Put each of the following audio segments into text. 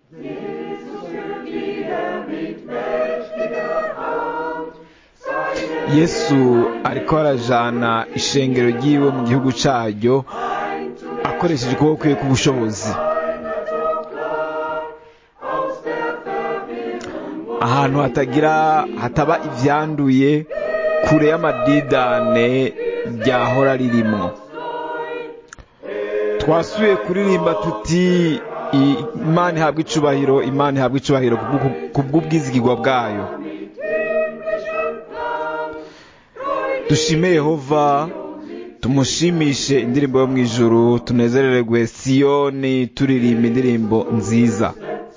Yesu ariko arajana ishengero ryiwe mu gihugu cyaryo akoresheje ukuboko kwe k'ubushobozi. Ahantu hataba ivyanduye, kure y'amadidane ryahora ririmo. Twasuye kuririmba tuti Imana ihabwa icubahiro, Imana ihabwa icubahiro kubw'ubwizigirwa bwayo. Dushime Yehova, tumushimishe indirimbo yo mu ijuru, tunezererwe Siyoni turirimba indirimbo nziza.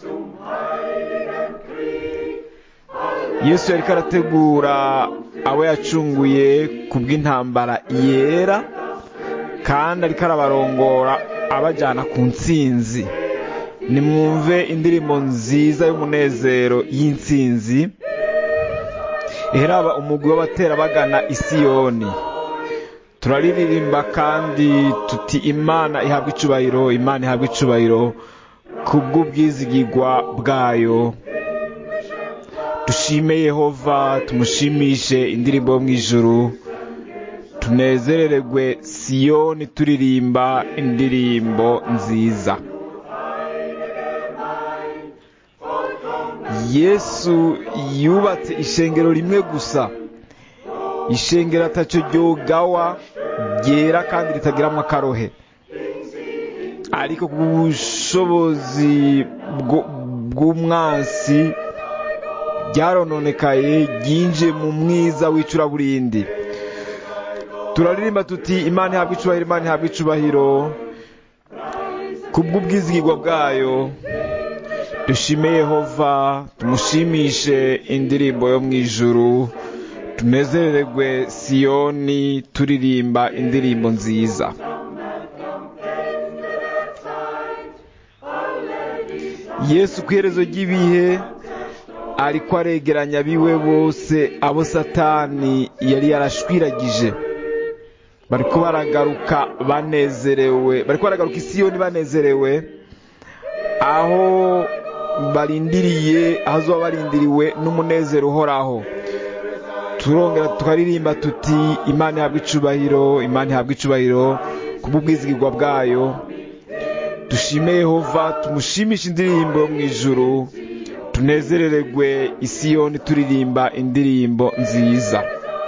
Yesu yariko arategura abo yacunguye kubw'intambara yera, kandi ariko arabarongora abajana ku ntsinzi. Nimwumve indirimbo nziza y'umunezero y'intsinzi iheraba umugwi w'abatera bagana Isiyoni. Turaririmba kandi tuti Imana ihabwa icubahiro, Imana ihabwa icubahiro kubw'ubwizigirwa bwayo. Dushime Yehova, tumushimishe indirimbo yo mu ijuru, tunezererwe Siyoni turirimba indirimbo nziza. Yesu yubatse ishengero rimwe gusa, ishengero ataco ryogawa, ryera kandi ritagiramwo akarohe. Ariko kubw'ubushobozi bw'umwansi ryarononekaye, ryinjiye mu mwiza w'icuraburindi. Turaririmba tuti Imana ihabwa icubahiro, Imana ihabwa icubahiro kubw'ubwizigirwa bwayo. Dushime Yehova, tumushimishe indirimbo yo mu ijuru, tunezererwe Siyoni turirimba indirimbo nziza. Yesu kw'iherezo ry'ibihe ariko aregeranya abiwe bose, abo Satani yari yarashwiragije. Bariko baragaruka banezerewe, bariko baragaruka Isiyoni banezerewe, aho azoba barindiriwe n'umunezero uhoraho. Turongera tukaririmba tuti Imana ihabwa icubahiro, Imana ihabwa icubahiro kubw'ubwizigirwa bwayo. Dushime Yehova, tumushimishe indirimbo yo mu ijuru, tunezererwe Isiyoni turirimba indirimbo nziza.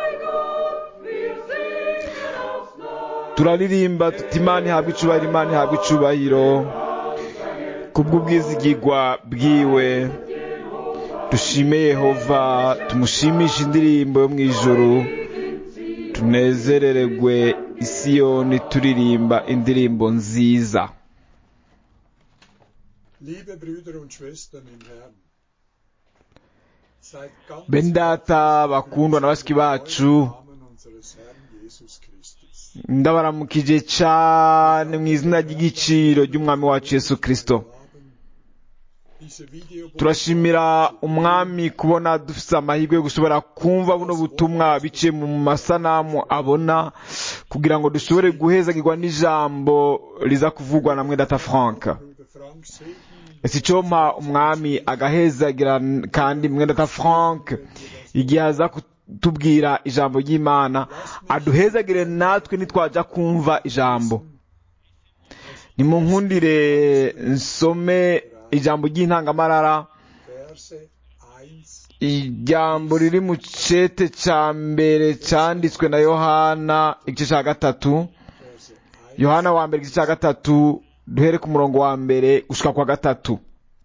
Turaririmba tuti Imana ihabwa icubahiro, Imana ihabwa icubahiro kubw'ubwizigirwa bwiwe. Dushime Yehova, tumushimishe indirimbo yo mu ijuru, tunezererwe Isiyoni turirimba indirimbo nziza. Bendata bakundwa na bashiki bacu, ndabaramukije cyane mu izina ry'igiciro ry'umwami wacu Yesu Kristo. Turashimira umwami kubona dufite amahirwe yo gushobora kumva buno butumwa biciye mu masanamu abona, kugira ngo dushobore guhezagirwa n'ijambo riza kuvugwa na Mwendata Frank. Ese icompa umwami agahezagira kandi Mwendata Frank igihe aza kutubwira ijambo ry'Imana, aduhezagire natwe nitwaja kumva ijambo. Nimunkundire nsome ijambo ry'intangamarara, ijambo riri mu cete ca mbere canditswe na Yohana igice ca gatatu. Yohana wa mbere igice ca gatatu, duhere ku murongo wa mbere gushika kwa gatatu.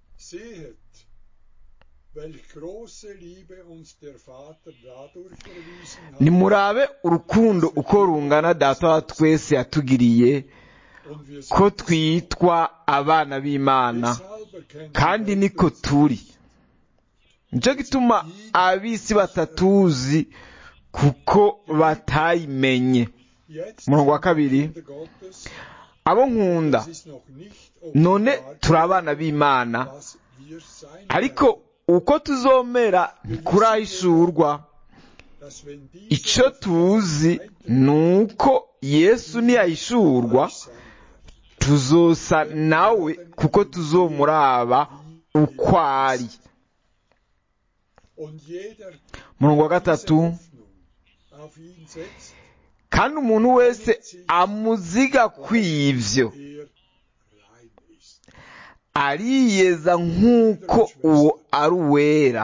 Nimurabe urukundo uko rungana Data wa twese yatugiriye, ko twitwa abana b'Imana, kandi niko turi. Nico gituma abisi batatuzi, kuko batayimenye. Umurongo wa kabiri, abo nkunda, none turi abana b'Imana, ariko uko tuzomera ntikurahishurwa. Ico tuzi nuko Yesu niyahishurwa tuzosa nawe, kuko tuzomuraba uko ari. Umurongo wa gatatu, kandi umuntu wese amuziga kw'ivyo ariyeza nk'uko uwo ari uwera.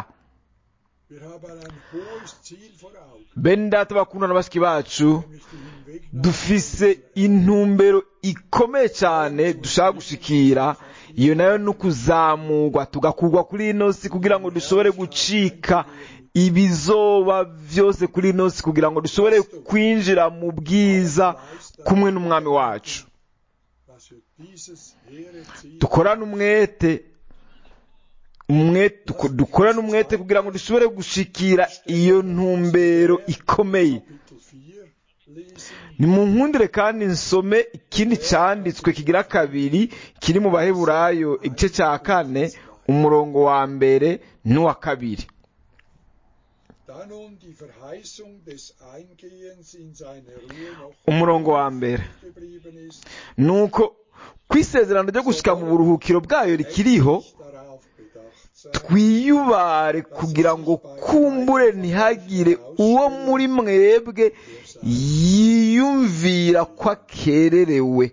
Bene data bakundana na bashiki bacu, dufise intumbero ikomeye cyane dushaka gushikira. Iyo nayo ni ukuzamurwa tugakurwa kuri ino si kugira ngo dushobore gucika ibizoba byose kuri ino si, kugira ngo dushobore kwinjira mu bwiza kumwe n'umwami wacu. Dukorane umwete kugira ngo dushobore gushikira iyo ntumbero ikomeye. Nimunkundire kandi nsome ikindi cyanditswe kigira kabiri kiri mu Baheburayo igice cya 4 umurongo wa mbere n'uwa kabiri. Umurongo wa mbere, nuko kwisezerano ryo gushika mu buruhukiro bwayo rikiriho, twiyubare kugira ngo kumbure ntihagire uwo muri mwebwe yiyumvira ko akererewe.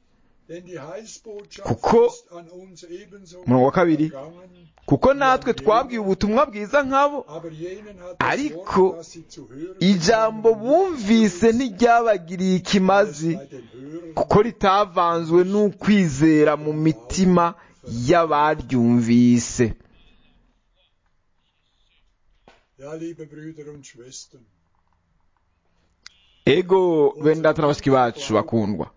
Kuko umurongo wa kabiri, kuko natwe twabwiye ubutumwa bwiza nk'abo, ariko ijambo bumvise ntiryabagiriye ikimazi, kuko ritavanzwe n'ukwizera mu mitima y'abaryumvise. Ego bene data na bashiki bacu bakundwa,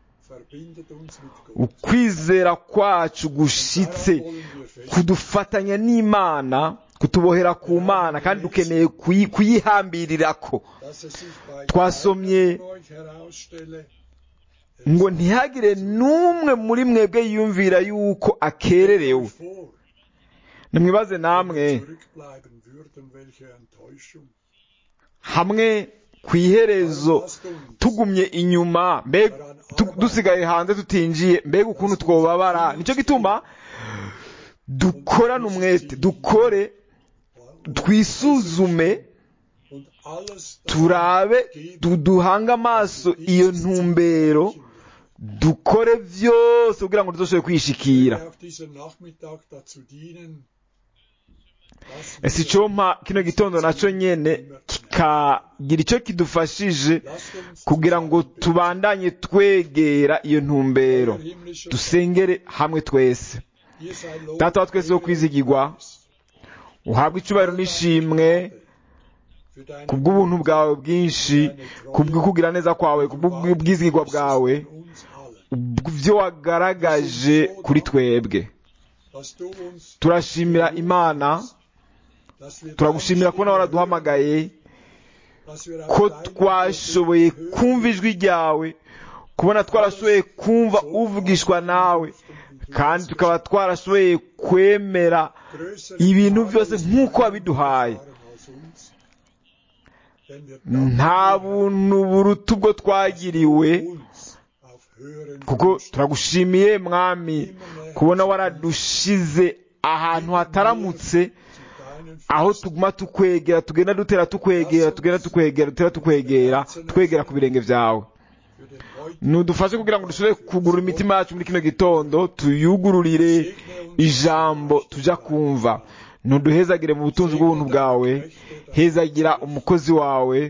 ukwizera kwacu gushitse kudufatanya n'Imana, kutubohera ku Mana, kandi dukeneye kuyihambirirako. Twasomye ngo ntihagire n'umwe muri mwebwe yiyumvira yuko akererewe. Nimwibaze namwe, hamwe kw'iherezo tugumye inyuma, dusigaye hanze tutinjiye, mbega ukuntu twobabara. Nicyo gituma dukorane umwete, twisuzume, turabe, duhange amaso iyo ntumbero, dukore vyose kugira ngo tuzoshobore kwishikira. Ese icompa kino gitondo naco nyene kikagira ico kidufashije kugira ngo tubandanye twegera iyo ntumbero. Dusengere hamwe twese. Data wa twese wo kwizigirwa, uhabwe icubahiro n'ishimwe kubw'ubuntu bwawe bwinshi, kubw'ukugira neza kwawe, kubw'ubwizigirwa bwawe, byo wagaragaje kuri twebwe. Turashimira Imana, turagushimira kubona waraduhamagaye, ko twashoboye kumva ijwi ryawe, kubona twarashoboye kumva uvugishwa nawe, kandi tukaba twarashoboye kwemera ibintu byose nk'uko wabiduhaye. Nta buntu buruta ubwo twagiriwe, kuko turagushimiye Mwami kubona waradushize ahantu hataramutse, aho tuguma tukwegera, tugenda dutera tukwegera, twegera ku birenge byawe. Nudufashe kugira ngo dushobore kugurura imitima yacu muri kino gitondo, tuyugururire ijambo tuja kumva. Nuduhezagire mu butunzi bw'ubuntu bwawe, hezagira umukozi wawe,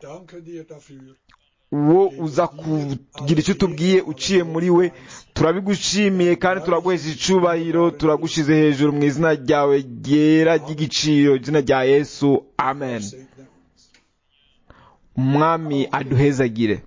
uwo uza kugira icyo tubwiye uciye muri we. Turabigushimiye kandi turaguhesha icubahiro, turagushize hejuru mu izina ryawe ryera ry'igiciro, izina rya Yesu, amen. Umwami aduhezagire.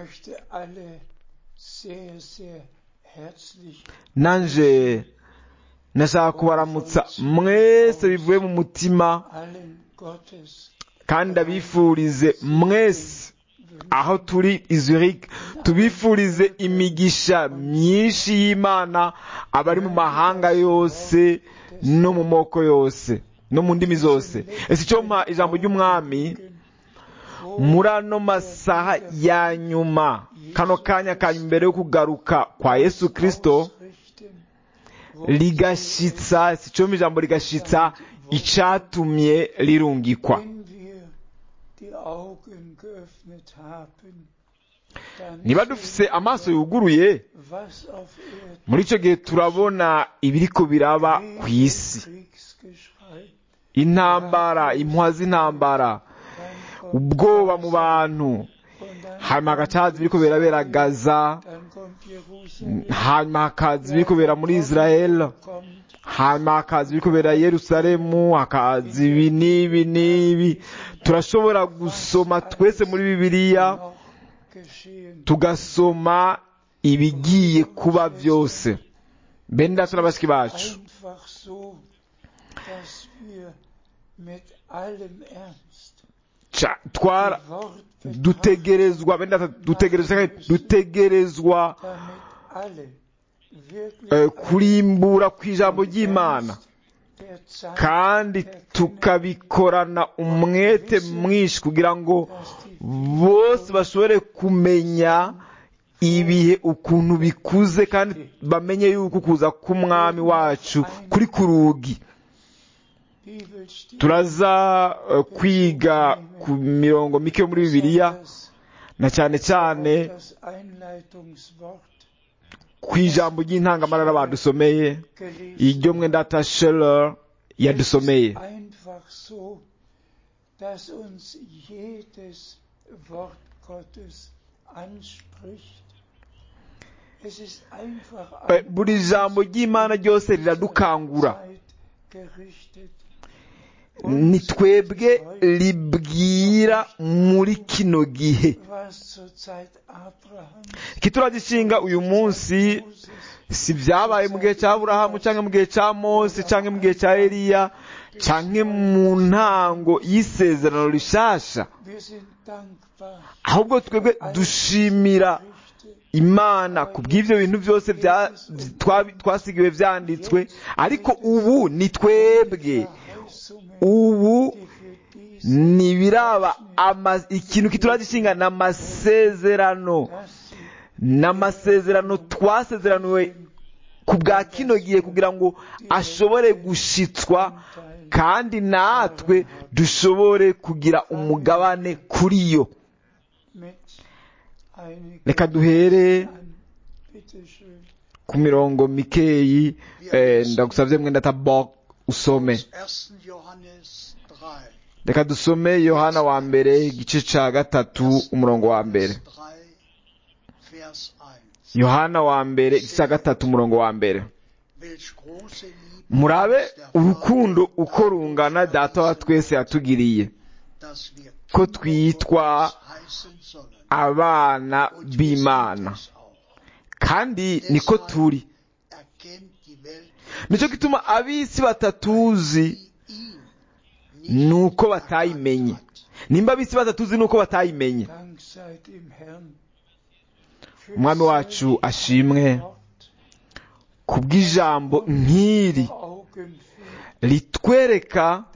Nanje nashaka kubaramutsa mwese bivuye mu mutima, kandi abifurize mwese aho turi i Zurich, tubifurize imigisha myinshi y'Imana, abari mu mahanga yose no mu moko yose no mu ndimi zose. Ese icyo mpa ijambo ry'Umwami muri ano masaha ya nyuma, kano kanya ka mbere yo kugaruka kwa Yesu Kristo, rigashitsa sicoma ijambo rigashitsa icatumye rirungikwa. Niba dufise amaso yuguruye muri ico gihe turabona ibiriko biraba ku isi, intambara, impuha z'intambara, ubwoba mu bantu, hanyuma hagacaza ibiriko birabera Gaza, hanyuma hakaza ibiriko bira muri Israel, hanyuma hakaza ibiriko bira Yerusalemu, hakaza ibi n'ibi. Turashobora gusoma twese muri Bibiliya tugasoma ibigiye kuba byose. Bene data n'abashiki bacu, dutegerezwa kurimbura ku ijambo ry'Imana kandi tukabikorana umwete mwinshi kugira ngo bose bashobore kumenya ibihe ukuntu bikuze kandi bamenye yuko kuza k'umwami wacu kuri ku rugi. Turaza kwiga ku mirongo mike yo muri Bibiliya na cyane cyane ku ijambo ry'intangamarara badusomeye, iryo mwe data Scheller yadusomeye. Buri jambo ry'Imana ryose riradukangura, ni twebwe libwira muri kino gihe. Kituragishinga uyu munsi si vyabaye mu gihe cya Aburahamu canke mu gihe cya Mose canke mu gihe cya Eliya canke mu ntango y'isezerano rishasha, ahubwo twebwe dushimira Imana kubw'ivyo bintu byose twasigiwe vyanditswe. Ariko ubu ni twebwe, ubu nibiraba ikintu kituragishinga n'amasezerano twasezeraniwe ku bwa kino gihe kugira ngo ashobore gushitswa kandi natwe dushobore kugira umugabane kuri yo. Reka duhere ku mirongo mikeyi, ndagusavye mwenda tabok usome. Reka dusome Yohana wa mbere igice ca gatatu umurongo wa mbere. Yohana wa mbere igice ca gatatu umurongo wa mbere. Murabe urukundo uko rungana Data wa twese yatugiriye, ko twitwa abana b'Imana, kandi niko turi. Nico gituma ab'isi batatuzi nuko batayimenye. Nimba ab'isi batatuzi nuko batayimenye. Umwami wacu ashimwe kubw'ijambo nk'iri litwereka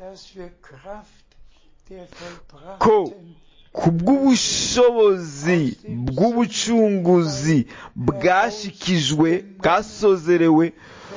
ko kubw'ubushobozi bw'ubucunguzi bwashikijwe, bwasozerewe,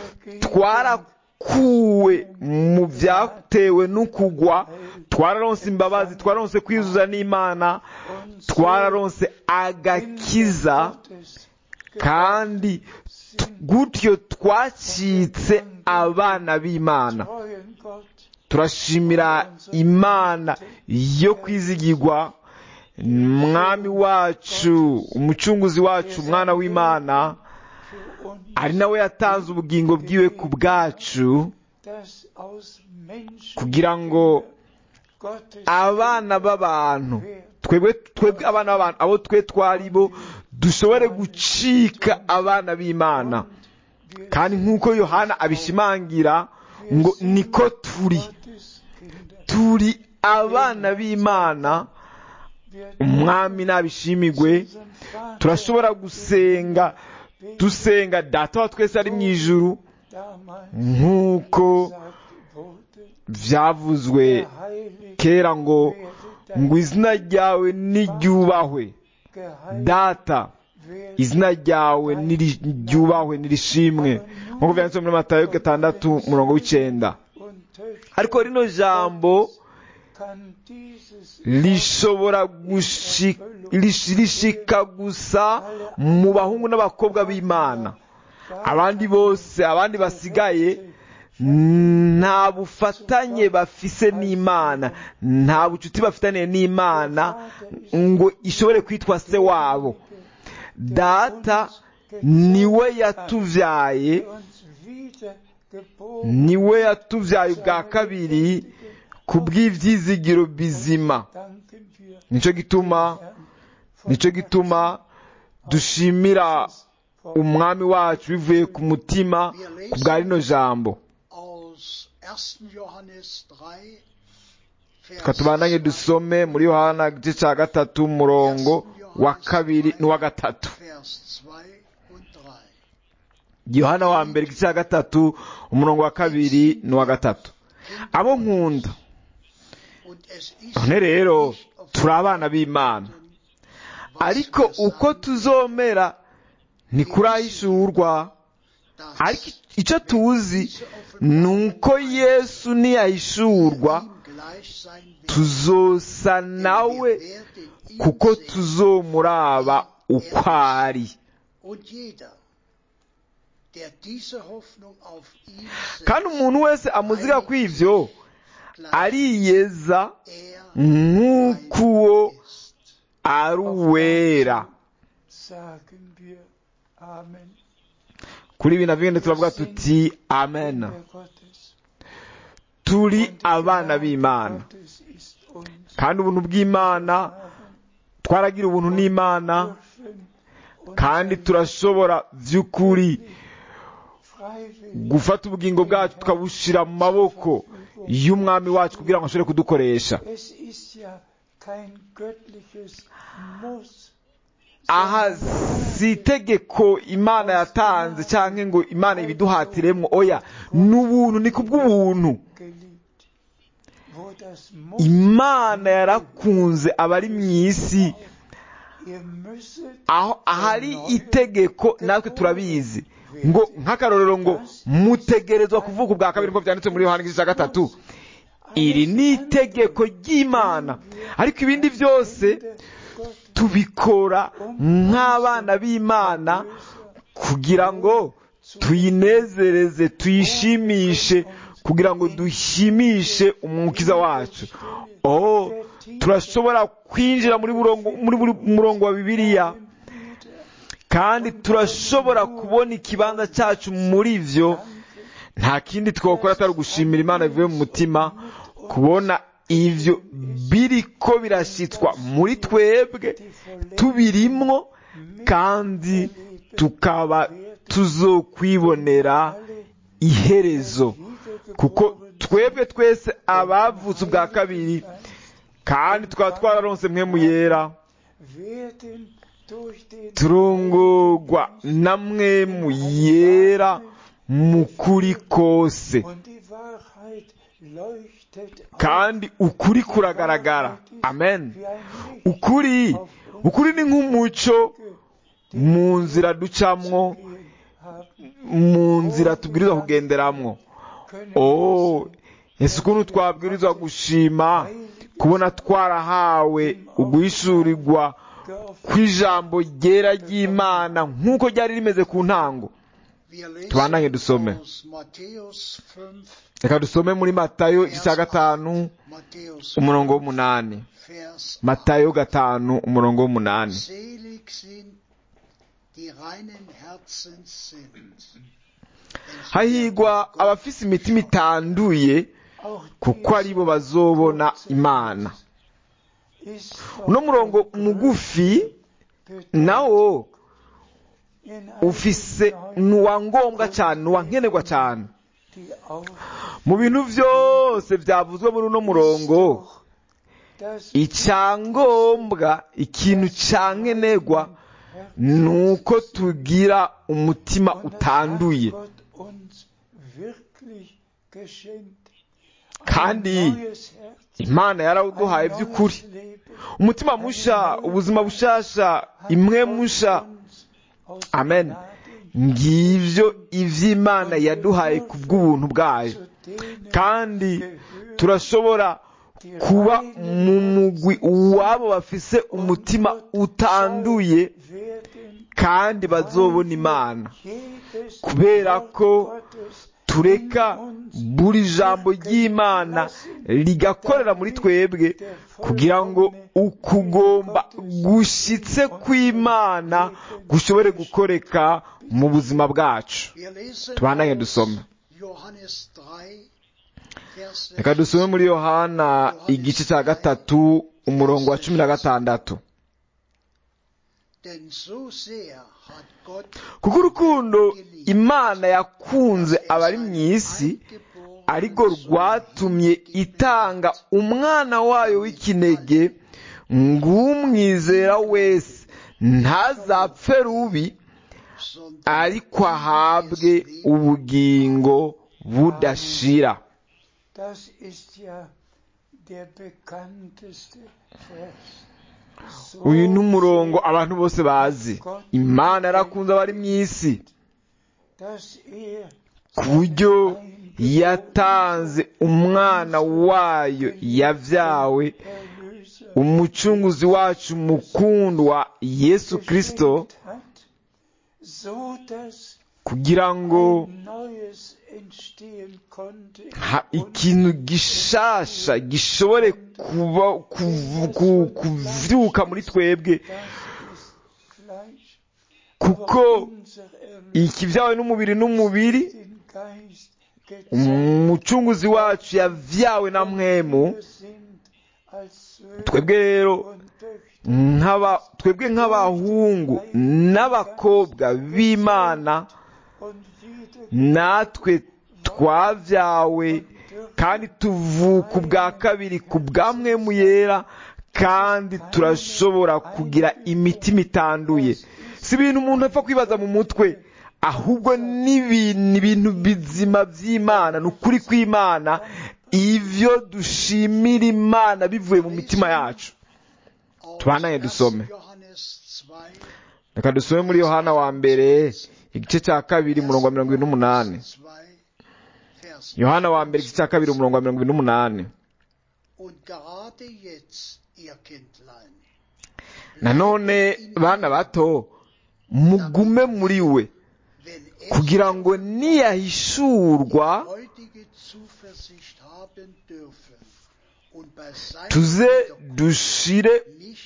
twarakuwe mu byatewe n'ukugwa, twararonse imbabazi, twararonse kwizuza n'Imana, twararonse agakiza, kandi gutyo twacitse abana b'Imana. Turashimira Imana yo kwizigirwa, mwami wacu, umucunguzi wacu, umwana w'Imana, ari nawe yatanze ubugingo bwiwe ku bwacu kugira ngo abana b'abantu, twebwe abana b'abantu, abo twe twari bo, dushobore gucika abana b'Imana. Kandi nk'uko Yohana abishimangira ngo niko turi abana b'Imana. Umwami nabishimigwe, turashobora dusenga Data wa twese ari mu ijuru, nk'uko vyavuzwe kera ngo izina ryawe niryubahwe. Data, izina ryawe niryubahwe nirishimwe nk'uko byanditswe muri Matayo 6:9. ariko rino jambo rishobora rishika gusa mu bahungu n'abakobwa b'Imana. Abandi bose, abandi basigaye, nta bufatanye bafise n'Imana, nta bucuti bafitaniye n'Imana ngo ishobore kwitwa se wabo. Data niwe yatuvyaye, niwe yatuvyaye ubwa kabiri kubw'ivyizigiro bizima. Nico gituma dushimira umwami wacu bivuye ku mutima ku bwa rino jambo. Tukatubandanye dusome muri Yohana igice ca 3 umurongo wa 2 n'uwa 3. Yohana wa mbere igice ca 3 umurongo wa 2 n'uwa 3. Abo nkunda, none rero turi abana b'Imana, ariko uko tuzomera ntikurahishurwa. Ariko icyo tuzi nuko Yesu niyahishurwa tuzosa nawe, kuko tuzomuraba uko ari. Kandi umuntu wese amuziga kw'ivyo ariyeza nk'uko uwo ari uwera. Kuri ibi navyo turavuga tuti amen. Turi abana b'Imana, kandi ubuntu bw'Imana, twaragira ubuntu n'Imana, kandi turashobora vy'ukuri gufata ubugingo bwacu tukabushira mu maboko y'umwami wacu kugira ngo ashobore kudukoresha. Aha si itegeko Imana yatanze canke ngo Imana ibiduhatiremwo, oya, n'ubuntu, ni kubw'ubuntu. Imana yarakunze abari mw'isi. Aho ahari itegeko natwe turabizi, ngo nk'akarorero ngo mutegerezwa kuvuka ubwa kabiri, nko byanditse muri Yohana igice ca 3. Iri ni itegeko ry'Imana, ariko ibindi byose tubikora nk'abana b'Imana kugira ngo tuyinezereze, tuyishimishe, kugira ngo dushimishe umukiza wacu. Turashobora kwinjira muri murongo wa Bibiliya, kandi turashobora kubona ikibanza cyacu muri vyo. Nta kindi twokora atari gushimira Imana bivuye mu mutima, kubona ivyo biriko birashitswa muri twebwe, tubirimwo, kandi tukaba tuzokwibonera iherezo, kuko twebwe twese abavutse ubwa kabiri, kandi tukaba twararonse mpwemu yera, turongorwa na mpwemu yera mu kuri kose, kandi ukuri kuragaragara. Amen. Ukuri ni nk'umuco mu nzira ducamwo, mu nzira tubwirizwa kugenderamwo. Ese ukuntu twabwirizwa gushima kubona twarahawe uguhishurirwa kw'ijambo ryera ry'Imana nk'uko ryari rimeze ku ntango. Tubandanye dusome. Reka dusome muri Matayo igice ca 5 umurongo w'8. Matayo 5 umurongo w'8. Hahigwa abafise imitima itanduye, kuko aribo bazobona Imana. Uno murongo mugufi nawo ufise nuwa ngombwa cyane, nuwa nkenerwa cyane. Mu bintu byose byavuzwe muri uno murongo, icyangombwa, ikintu cyankenerwa, nuko tugira umutima utanduye, kandi Imana yarawuduhaye by'ukuri. Umutima musha, ubuzima bushasha, imwe musha. Amen. ngivyo ivy'Imana yaduhaye ku bw'ubuntu bwayo, kandi turashobora kuba mu mugwi wabo bafise umutima utanduye kandi bazobona Imana, kubera ko tureka buri jambo ry'Imana rigakorera muri twebwe kugira ngo ukugomba gushitse kw'Imana gushobore gukoreka mu buzima bwacu. Tubandanye dusome. Reka dusome muri Yohana igice cya 3 umurongo wa 16. Kuko urukundo Imana yakunze abari mu isi ariko rwatumye itanga umwana wayo w'ikinege ng'umwizera wese ntazapfe rubi ariko ahabwe ubugingo budashira. Uyu ni umurongo abantu bose bazi. Imana yarakunze abari mu isi ku buryo yatanze umwana wayo yavyawe, umucunguzi wacu mukundwa Yesu Kristo, kugira ngo ikintu gishasha gishobore kuvyuka muri twebwe, kuko ikivyawe n'umubiri umucunguzi wacu yavyawe na mpwemu. Twebwe rero twebwe nk'abahungu n'abakobwa b'Imana, natwe twavyawe kandi tuvuka ubwa kabiri ku bwa mpwemu yera, kandi turashobora kugira imitima itanduye. Si ibintu umuntu apfa kwibaza mu mutwe, ahubwo n'ibintu bizima by'Imana, n'ukuri kw'Imana, ivyo dushimira Imana bivuye mu mitima yacu. Tubandanye dusome. Reka dusome muri Yohana wa mbere igice cya 2 umurongo wa 28. Yohana wa mbere igice cya 2 umurongo wa 28. Nanone bana bato, mugume muri we, kugira ngo niyahishurwa tuze dushire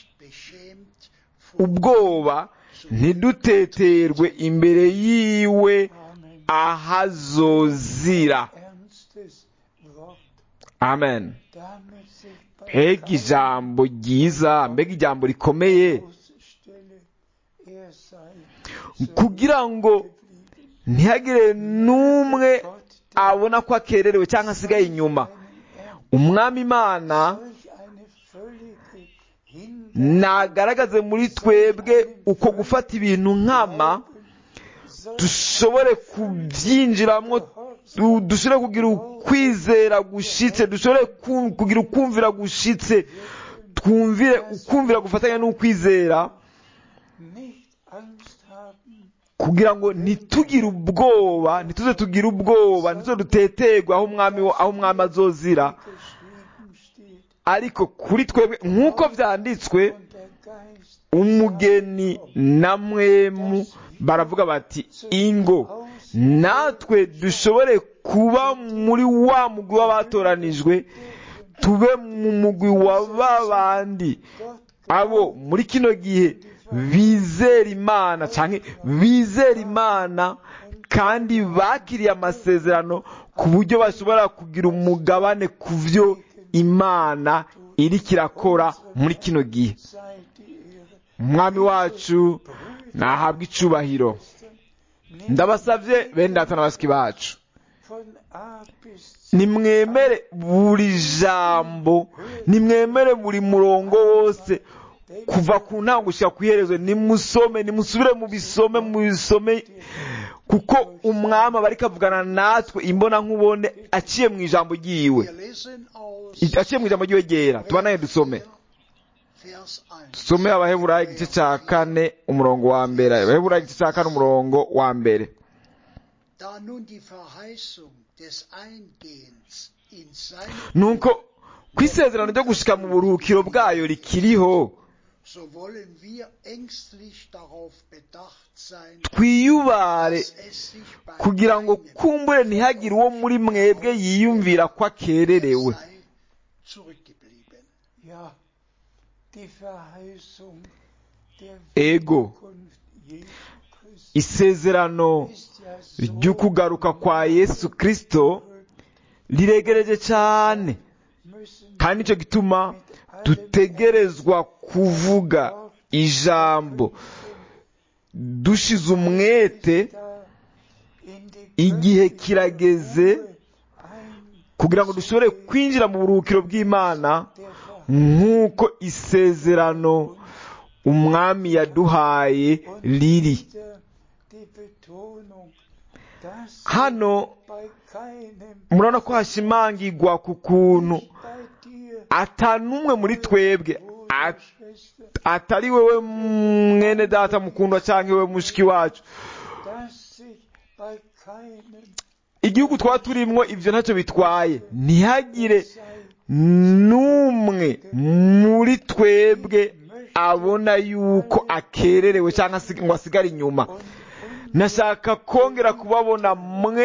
ubwoba, ntiduteterwe imbere yiwe ahazozira. Amen. Mbega ijambo ryiza, mbega ijambo rikomeye, kugira ngo ntihagire n'umwe abona ko akererewe cyangwa asigaye inyuma. Umwami Imana nagaragaze muri twebwe uko gufata ibintu nkama, dushobore kubyinjiramo, dushobore kugira ukwizera gushitse, dushobore kugira ukumvira gushitse, twumvire ukumvira gufatanya n'ukwizera, kugira ngo ntitugire ubwoba, ntituze tugire ubwoba, ntituze duteterwe aho umwami azozira. Ariko kuri twebwe nk'uko vyanditswe, umugeni na mpwemu baravuga bati ingo, natwe dushobore kuba muri wa mugwi w'abatoranijwe, tube mu mugwi wa babandi abo muri kino gihe bizera Imana canke bizera Imana kandi bakiriye amasezerano ku buryo bashobora kugira umugabane ku vyo Imana iriko irakora muri kino gihe. Umwami wacu nahabwa icubahiro. Ndabasavye bene data na basiki bacu, nimwemere buri jambo, nimwemere buri murongo wose kuva ku ntango gushika kw'iherezo. Nimusubire mu bisome, kuko umwami aba ariko avugana natwe imbona nkubone aciye mu ijambo ryiwe, ryera. Tubanaye dusome some Abaheburayo igice cya 4 umurongo wa mbere. Abaheburayo igice cya 4 umurongo wa mbere. Nuko kwisezerano ryo gushika mu buruhukiro bwayo rikiriho, twiyubare kugira ngo kumbure ntihagire uwo muri mwebwe yiyumvira ko akererewe. Ego isezerano ry'ukugaruka kwa Yesu Kristo riregereje cyane, kandi nicyo gituma dutegerezwa kuvuga ijambo dushize umwete. Igihe kirageze kugira ngo dushobore kwinjira mu buruhukiro bw'Imana nk'uko isezerano umwami yaduhaye riri. Hano murabona ko hashimangirwa ku kuntu atanumwe muri twebwe, atari wewe mwene data mukundwa cyangwa wewe mushiki wacu, igihugu twaba turimwo ibyo ntacyo bitwaye, ntihagire n'umwe muri twebwe abona yuko akererewe cyangwa ngo asigare inyuma. Nashaka kongera kubabona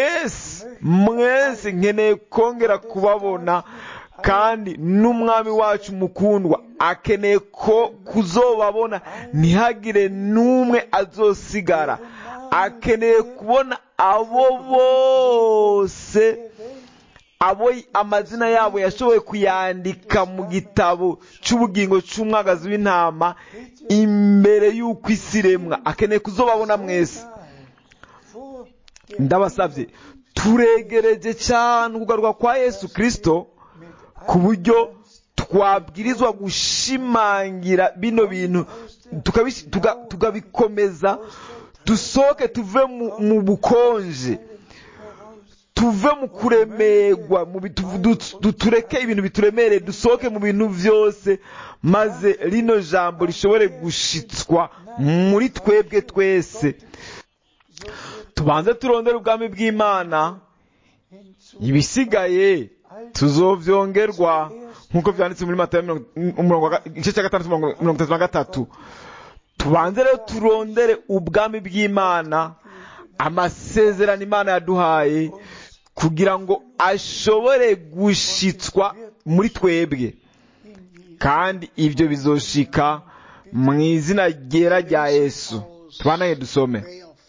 mwese nkeneye kongera kubabona, kandi n'umwami wacu mukundwa akeneye ko kuzobabona, ntihagire n'umwe azosigara. Akeneye kubona abo bose, abo amazina yabo yashoboye kuyandika mu gitabo cy'ubugingo cy'umwagazi w'intama imbere y'uko isi iremwa. Akeneye kuzobabona mwese. Ndabasabye, turegereje cyane ukugaruka kwa Yesu Kristo ku buryo twabwirizwa gushimangira bino bintu tukabikomeza. Dusohoke tuve mu bukonje, tuve mu kuremerwa, tureke ibintu bituremereye, dusohoke mu bintu byose, maze rino jambo rishobore gushitswa muri twebwe twese. Tubanze turondere ubwami bw'Imana, ibisigaye tuzovyongerwa nk'uko vyanditse muri Matayo igice cya 6:33. Tubanze rero turondere ubwami bw'Imana, amasezerano Imana yaduhaye, kugira ngo ashobore gushitswa muri twebwe, kandi ibyo bizoshika mu izina ryera rya Yesu. Tubanaye dusome.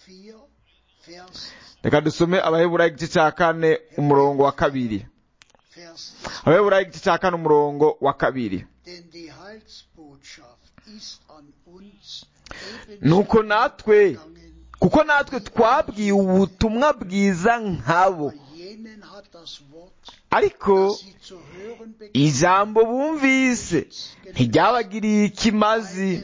Reka dusome Abaheburayo igice cya 4 umurongo wa 2. Abaheburayo igice cya 4 umurongo wa 2. Nuko natwe, kuko natwe twabwiye ubutumwa bwiza nkabo, ariko ijambo bumvise ntiryabagiriye ikimazi,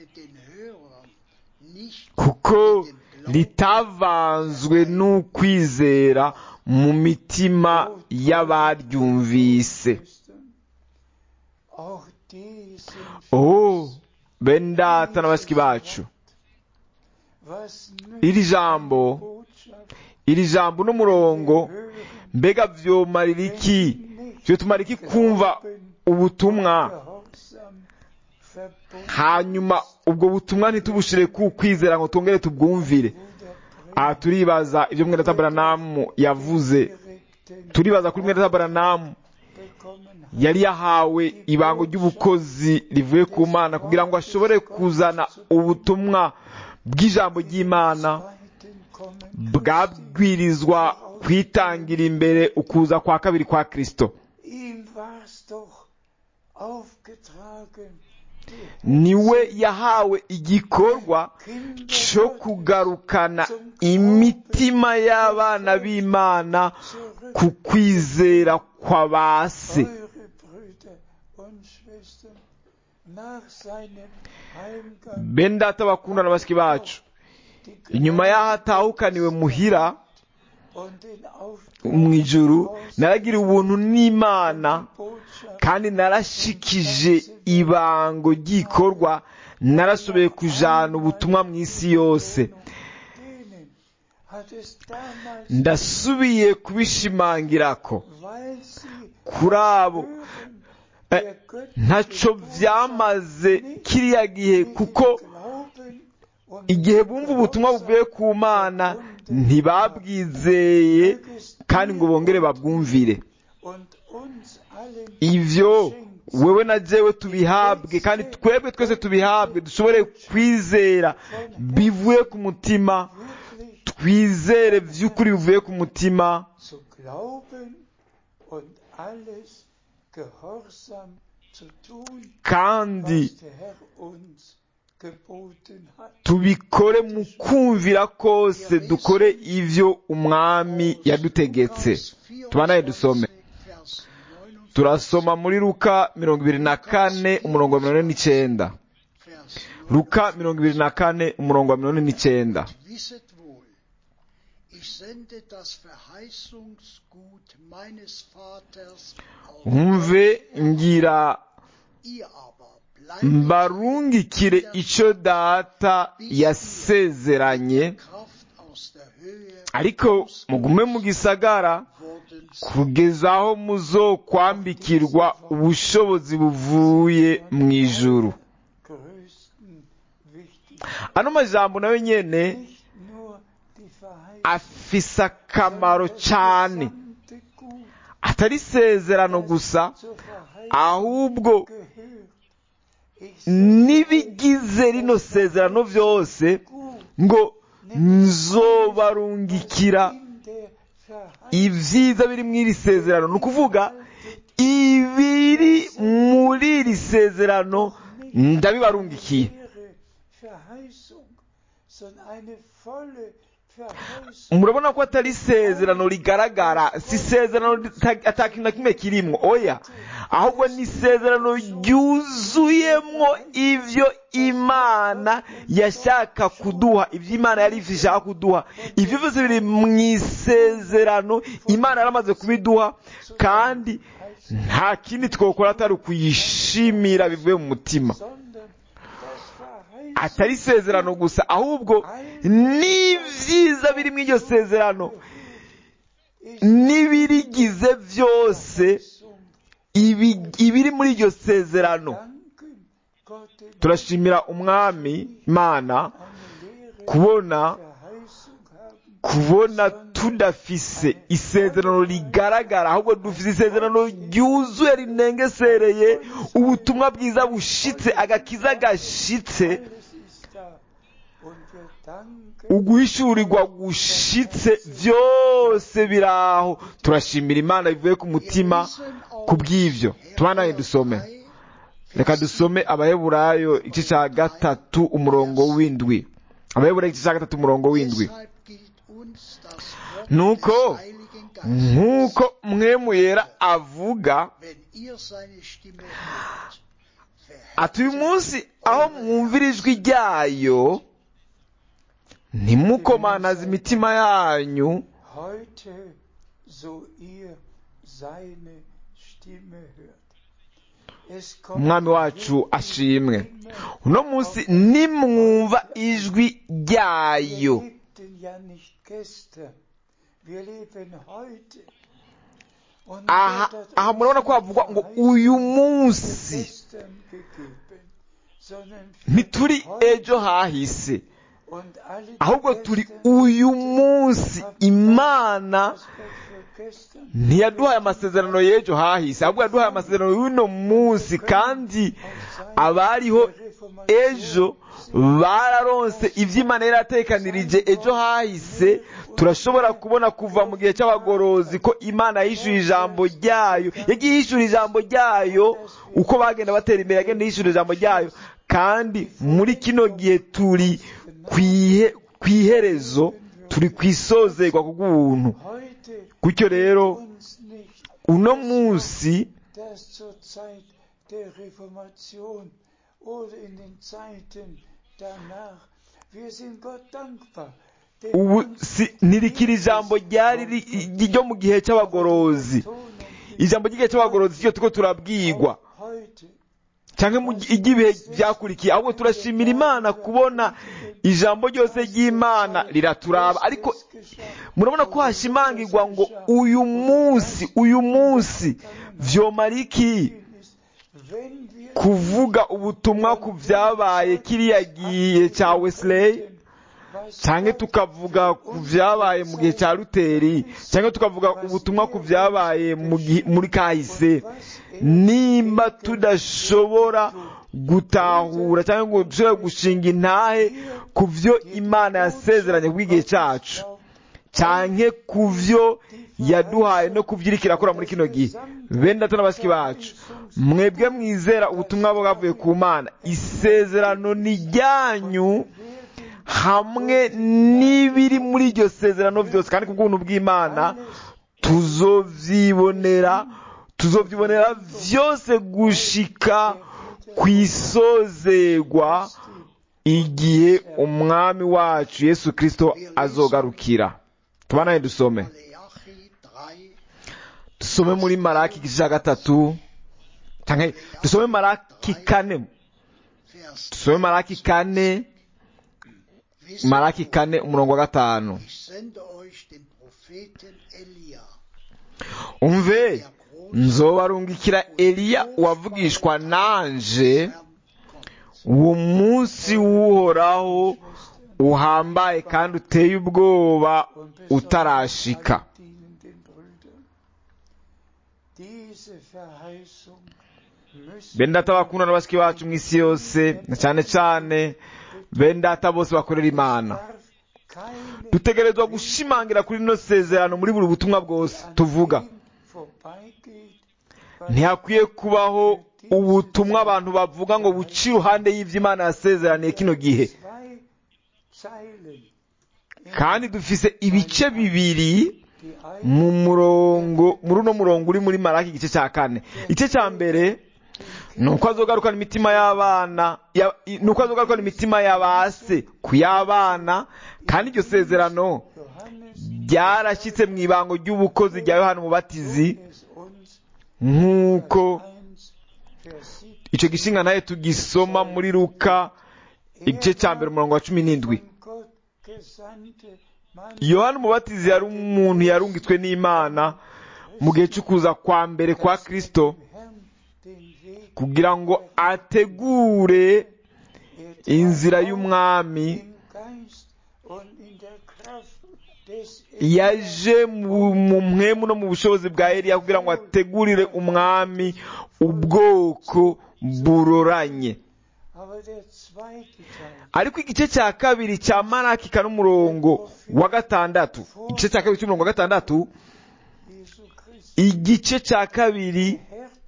kuko ritavanzwe n'ukwizera mu mitima y'abaryumvise. Bene data na bashiki bacu, iri jambo n'umurongo, mbega vyomarira iki? Vyotumara iki kumva ubutumwa, hanyuma ubwo butumwa ntitubushire ku kwizera ngo tongere tubwumvire? Turibaza ibyo mwene Abrahamu yavuze. Turibaza kuri mwene Abrahamu yari yahawe ibango ry'ubukozi rivuye ku Mana kugira ngo ashobore kuzana ubutumwa bw'ijambo ry'Imana, bwabwirizwa kwitangira imbere ukuza kwa kabiri kwa Kristo. Niwe yahawe igikorwa cyo kugarukana imitima y'abana b'Imana ku kwizera kwa base. Bene data bakundana na bashiki bacu, inyuma y'aho atahukaniwe muhira, mu ijuru, naragiriye ubuntu n'Imana kandi narashikije ibango ry'ikorwa, narashoboye kujana ubutumwa mu isi yose. Ndasubiye kubishimangira ko kuri abo ntaco vyamaze kiriya gihe, kuko igihe bumva ubutumwa buvuye ku Mana ntibabwizeye kandi ngo bongere babwumvire. Ivyo wewe na jewe tubihabwe, kandi twebwe twese tubihabwe, dushobore kwizera bivuye ku mutima, twizere vy'ukuri bivuye ku mutima, kandi tubikore mu kumvira kose, dukore ivyo umwami yadutegetse. Tubanaye dusome. Turasoma muri Luka 24 umurongo wa 49. Luka 24 umurongo wa 49. Umve ngira mbarungikire ico data yasezeranye, ariko mugume mu gisagara kugeza aho muzokwambikirwa ubushobozi buvuye mu ijuru. Ano majambo nayo nyene afise akamaro cane, atari isezerano gusa, ahubwo n'ibigize rino sezerano vyose, ngo nzobarungikira ivyiza biri mw'iri sezerano. Ni ukuvuga ibiri muri iri sezerano ndabibarungikiye. Murabona ko atari isezerano rigaragara, si isezerano atakintu na kimwe kirimwo, oya, ahubwo ni isezerano ryuzuyemwo ivyo Imana yashaka kuduha, ivyo Imana yari ishaka kuduha. Ivyo vyose biri mw'isezerano Imana yaramaze kubiduha, kandi nta kindi twokora atari ukuyishimira bivuye mu mutima. Atari isezerano gusa, ahubwo n'ivyiza biri mu iryo sezerano n'ibirigize vyose, ibiri muri iryo sezerano. Turashimira umwami Imana kubona tudafise isezerano rigaragara, ahubwo dufise isezerano ryuzuye rinengesereye, ubutumwa bwiza bushitse, agakiza gashitse, uguhishurirwa gushitse, vyose biraho. Turashimira Imana bivuye ku mutima kubw'ivyo. Tubanaye dusome. Reka dusome Abaheburayo igice ca 3 umurongo w'7. Abaheburayo igice ca 3 umurongo w'7. Nuko nkuko Mpwemu Yera avuga ati, uyu munsi aho mwumvira ijwi ryayo, ntimukomanaze imitima yanyu umwami wacu ashimwe. Uno munsi nimwumva ijwi ryayo. Aha murabona ko havugwa ngo uyu munsi, ntituri ejo hahise, ahubwo turi uyu munsi. Imana ntiyaduhaye amasezerano y'ejo hahise, ahubwo yaduhaye amasezerano y'uno munsi, kandi abariho ejo bararonse ivyo Imana yaratekanirije ejo hahise. Turashobora kubona kuva mu gihe cy'abagorozi ko Imana yishyuye ijambo ryayo, yagiye yishyura ijambo ryayo uko bagenda batera imbere, yagenda yishyura ijambo ryayo, kandi muri kino gihe turi kw'iherezo, turi kwisozerwa kubw'ubuntu. Gutyo rero uno munsi ubu ntirikira ijambo ryari ryo mu gihe cy'abagorozi. Ijambo ry'igihe cy'abagorozi cyo tuko turabwigwa cyangwa igihe byakurikiye, ahubwo turashimira Imana kubona ijambo ryose ry'Imana riraturaba. Ariko murabona ko hashimangirwa ngo uyu munsi vyomara iki kuvuga ubutumwa ku vyabaye kiriya gihe cya Wesley, cyangwa tukavuga ku vyabaye mu gihe cya Luteri, cyangwa tukavuga ubutumwa ku vyabaye muri kahise, nimba tudashobora gutahura cyangwa ngo dushobore gushinga intahe ku vyo Imana yasezeranye kubw'igihe cyacu, cyangwa ku vyo yaduhaye no kuvyirikira akora muri kino gihe. Bene data n'abashiki bacu, mwebwe mwizera ubutumwa bwavuye ku Mana, isezerano ni ryanyu hamwe n'ibiri muri iryo sezerano byose, kandi kubw'ubuntu bw'Imana tuzovyibonera vyose gushika kwisozegwa igihe umwami wacu Yesu Kristo azogarukira. Tubanaye dusome muri Malaki igice cya 3, cyangwa dusome Malaki 4. Dusome Malaki 4 umurongo wa 5. Umve, nzobarungikira Eliya wavugishwa nanje, uwo munsi w'Uhoraho uhambaye kandi uteye ubwoba utarashika. Bene data bakunda n'abashiki bacu mu isi yose, na cyane cyane bene data bose bakorera Imana, dutegerezwa gushimangira kuri rino sezerano muri buri butumwa bwose tuvuga. Ntihakwiye kubaho ubutumwa abantu bavuga ngo buci iruhande y'ivyo Imana yasezeraniye kino gihe. Kandi dufise ibice bibiri muri uno murongo uri muri Malaki igice cya 4. Igice cya mbere nuko azogarukana imitima y'abana, nuko azogarukana imitima y'abase ku y'abana, kandi iryo sezerano ryarashyitse mu ibango ry'ubukozi rya Yohana Umubatizi, nk'uko icyo gishinga naye tugisoma muri Luka igice cya mbere umurongo wa 17. Yohana Umubatizi yari umuntu yarungitswe n'Imana mu gihe cy'ukuza kwa mbere kwa Kristo, kugira ngo ategure inzira y'umwami. Yaje mu mpwemu no mu bushobozi bwa Eliya kugira ngo ategurire umwami ubwoko buroranye. Ariko igice cya kabiri cya Malaki kano umurongo wa 6, igice cya kabiri cy'umurongo wa 6, igice cya kabiri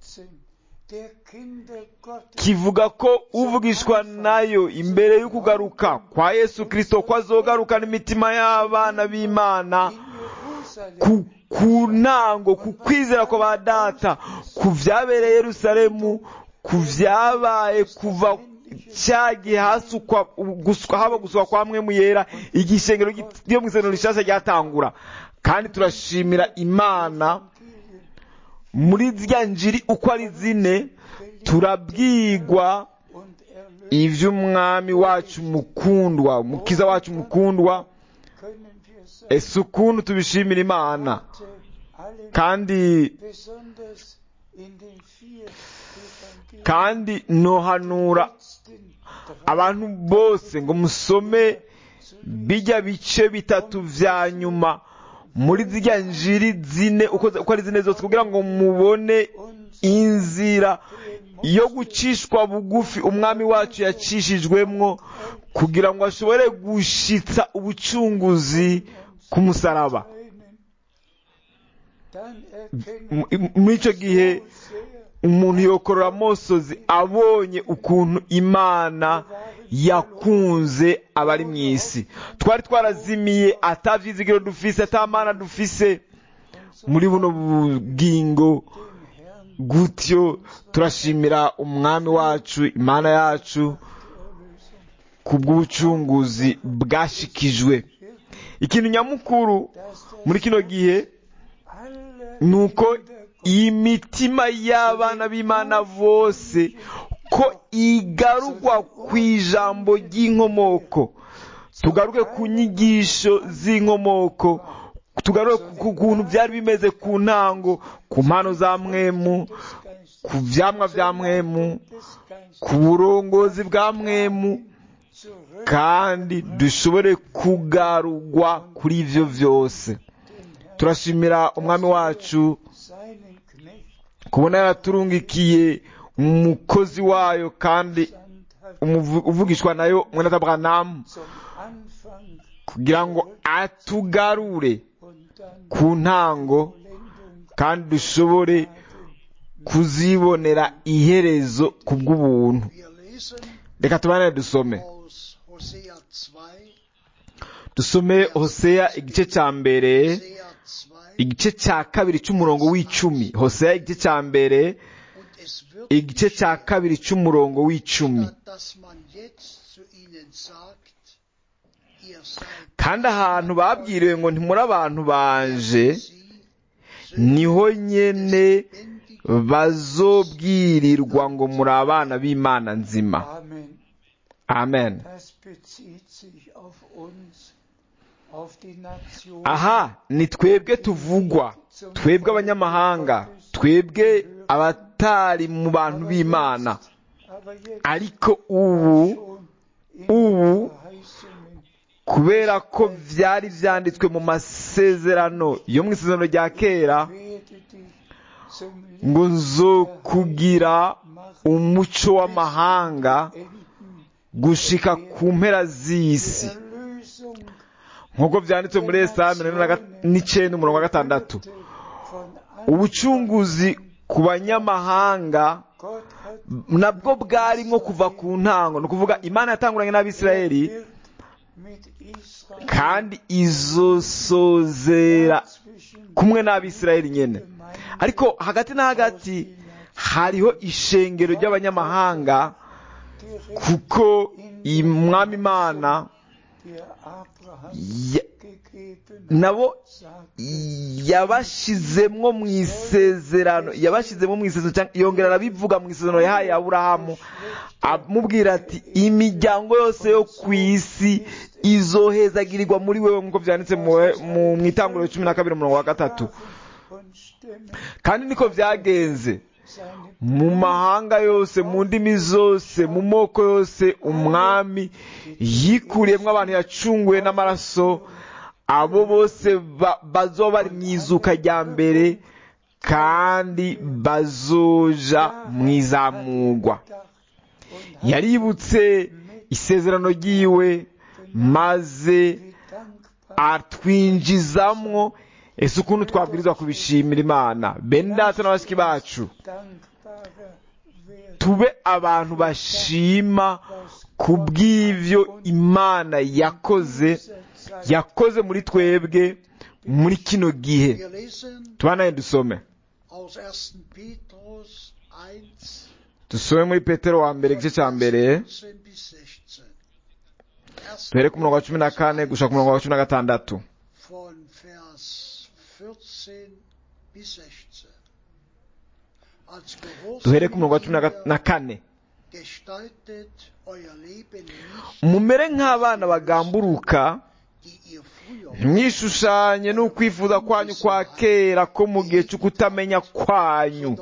kivuga ko uvugishwa nayo imbere y'ukugaruka kwa Yesu Kristo ko azogarukana imitima y'abana b'Imana ku ntango, ku kwizera kwa ba data, ku vyabereye Yerusalemu, ku vyabaye kuva cyagihe haba gusukwa kwa Mpwemu Yera, igishengero ryo mu isezerano rishasha ryatangura. Kandi turashimira Imana muri zya njiri uko ari 4 turabwigwa ivy'umwami wacu mukundwa, umukiza wacu mukundwa. Ese ukuntu tubishimira Imana. Kandi nohanura abantu bose ngo musome bijya bice 3 vya nyuma muri zirya njiri 4 uko ari 4 zose, kugira ngo mubone inzira yo gucishwa bugufi umwami wacu yacishijwemwo, kugira ngo ashobore gushitsa ubucunguzi ku musaraba. Muri icyo gihe umuntu yokorora amosozi abonye ukuntu Imana yakunze abari mu isi. Twari twarazimiye, atavyizigiro dufise, atamana dufise muri buno bugingo. Gutyo turashimira umwami wacu, Imana yacu, kubw'ubucunguzi bwashikijwe. ikintu nyamukuru muri kino gihe ni uko imitima y'abana b'Imana bose ko igarurwa ku ijambo ry'inkomoko, tugaruke ku nyigisho z'inkomoko, tugaruke ku kuntu byari bimeze ku ntango, ku mpano za mwemu, ku vyamwa vya mwemu, ku burongozi bwa mwemu, kandi dushobore kugarurwa kuri ivyo vyose. Turashimira umwami wacu kubona yaraturungikiye umukozi wayo kandi uvugishwa nayo Mwenata Branham kugira ngo atugarure ku ntango kandi dushobore kuzibonera iherezo ku bw'ubuntu. Reka tubane dusome Hosea igice cya mbere, igice cya kabiri cy'umurongo w'icumi. Hosea igice cya mbere, igice cya kabiri cy'umurongo w'icumi. Kandi ahantu babwiriwe ngo ntimuri abantu banje, niho nyene bazobwirirwa ngo muri abana b'Imana nzima. Amen. Aha ni twebwe tuvugwa, twebwe abanyamahanga, twebwe abatari mu bantu b'Imana. Ariko ubu kubera ko vyari vyanditswe mu masezerano yo mu isezerano rya kera ngo nzokugira umuco w'amahanga gushika ku mpera z'isi, nk'uko vyanditswe muri Yesaya 49:6. Ubucunguzi ku banyamahanga nabwo bwarimwo kuva ku ntango, ni ukuvuga Imana yatanguranye n'Abisirayeli kandi izosozera kumwe n'Abisirayeli nyene. Ariko hagati na hagati hariho ishengero ry'abanyamahanga, kuko Umwami Imana nabo yabashizemwo mu isezerano, yongera arabivuga mu isezerano yahaye Aburahamu amubwira ati imiryango yose yo ku isi izohezagirirwa muri wewe, nk'uko vyanditse mu Itanguriro 12:3. Kandi niko vyagenze mu mahanga yose, mu ndimi zose, mu moko yose. Umwami yikuriyemwo abantu yacunguye n'amaraso, abo bose bazoba bari mw'izuka rya mbere kandi bazoja mw'izamurwa. Yaributse isezerano ryiwe maze atwinjizamwo. Ese ukuntu twabwirizwa kubishimira Imana. Bene data na bashiki bacu, tube abantu bashima kubw'ivyo Imana yakoze muri twebwe muri kino gihe. Tubanaye dusome muri Petero wa mbere igice cya mbere, duhere ku murongo wa 14 gushika ku murongo wa 16. Duhere ku murongo wa 14. Mumere nk'abana bagamburuka, ntimwishushanye n'ukwifuza kwanyu kwa kera ko mu gihe cy'ukutamenya kwanyu,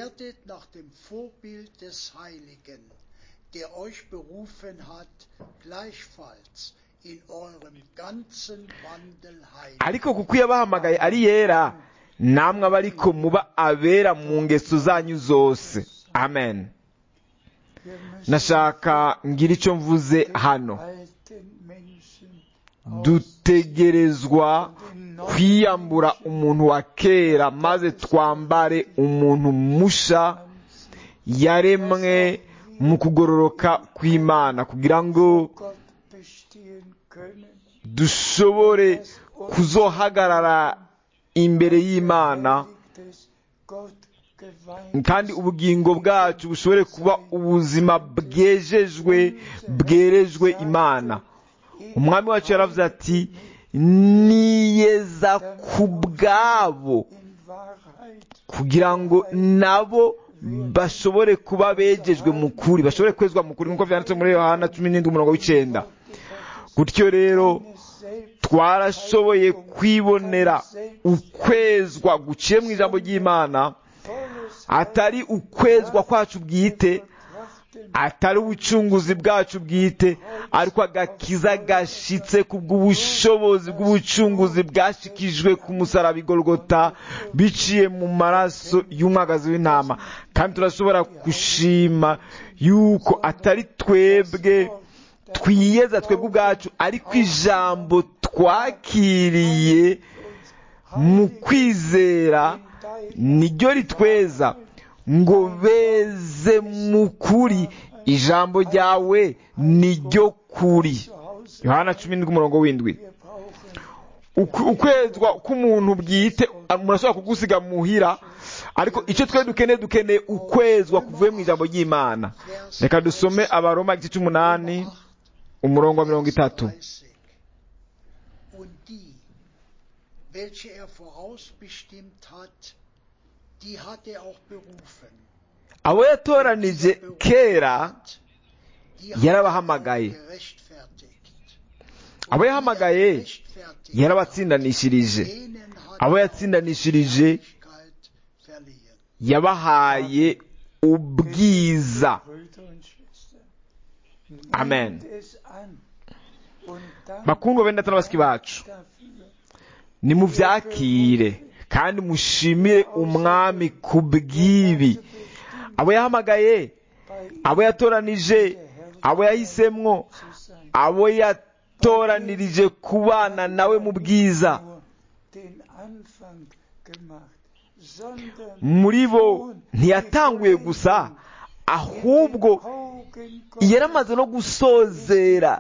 ariko kuko yabahamagaye ari yera, namwe abariko muba abera mu ngeso zanyu zose. Amen. Nashaka ngira icyo mvuze hano. Dutegerezwa kwiyambura umuntu wa kera maze twambare umuntu musha yaremwe mu kugororoka kw'Imana, kugira ngo dushobore kuzohagarara imbere y'Imana kandi ubugingo bwacu bushobore kuba ubuzima bwerejwe Imana. Umwami wacu yaravuze ati niyeza ku bwabo kugira ngo nabo bashobore kuba begejwe mu kuri, bashobore kwezwa mu kuri nk'uko byanditse muri Yohana 17:9. Gutyo rero twarashoboye kwibonera ukwezwa guciye mu ijambo ry'Imana, atari ukwezwa kwacu bwite, atari ubucunguzi bwacu bwite, ariko agakiza gashitse kubw'ubushobozi bw'ubucunguzi bwashikijwe ku musaraba i Golgota biciye mu maraso y'umwagazi w'intama. Kandi turashobora gushima yuko atari twebwe twiyeza twebwe ubwacu, ariko ijambo twakiriye mu kwizera niryo ritweza ngo beze mu kuri, ijambo ryawe niryo kuri. Yohana 10:7. Ukwezwa k'umuntu bwite murashobora kugusiga muhira, ariko icyo twe dukeneye ukwezwa kuvuye mu ijambo ry'Imana. Reka dusome Abaroma 8:30. Abo yatoranije kera yarabahamagaye, abo yahamagaye yarabatsindanishirije, abo yatsindanishirije yabahaye ubwiza. Amen. Bakundwa bene data na bashiki bacu, nimuvyakire kandi mushimire umwami kubw'ibi. Abo yahamagaye, abo yatoranije, abo yahisemwo, abo yatoranirije kubana nawe mu bwiza, muri bo ntiyatanguye gusa, ahubwo yaramaze no gusozera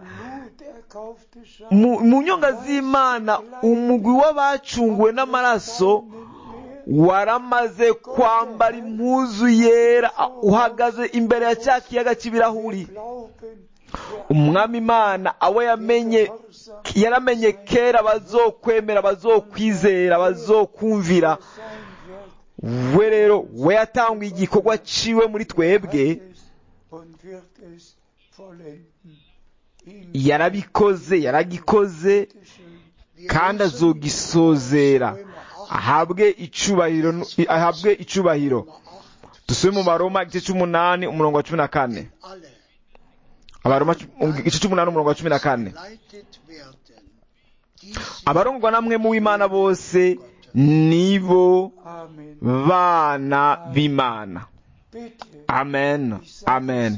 mu nyonga z'Imana. Umugwi w'abacunguwe n'amaraso waramaze kwambara impuzu yera, uhagaze imbere ya cya kiyaga cy'ibirahuri. Umwami Imana abo yaramenye kera bazokwemera, bazokwizera, bazokumvira. We rero we yatanguye igikorwa ciwe muri twebwe, yaragikoze kandi azogisozera. Ahabwe icubahiro. Dusome mu Baroma 8:14. Abaroma 8:14. Abarongwa namwe mu Imana bose nibo bana b'Imana. Amen. Amen.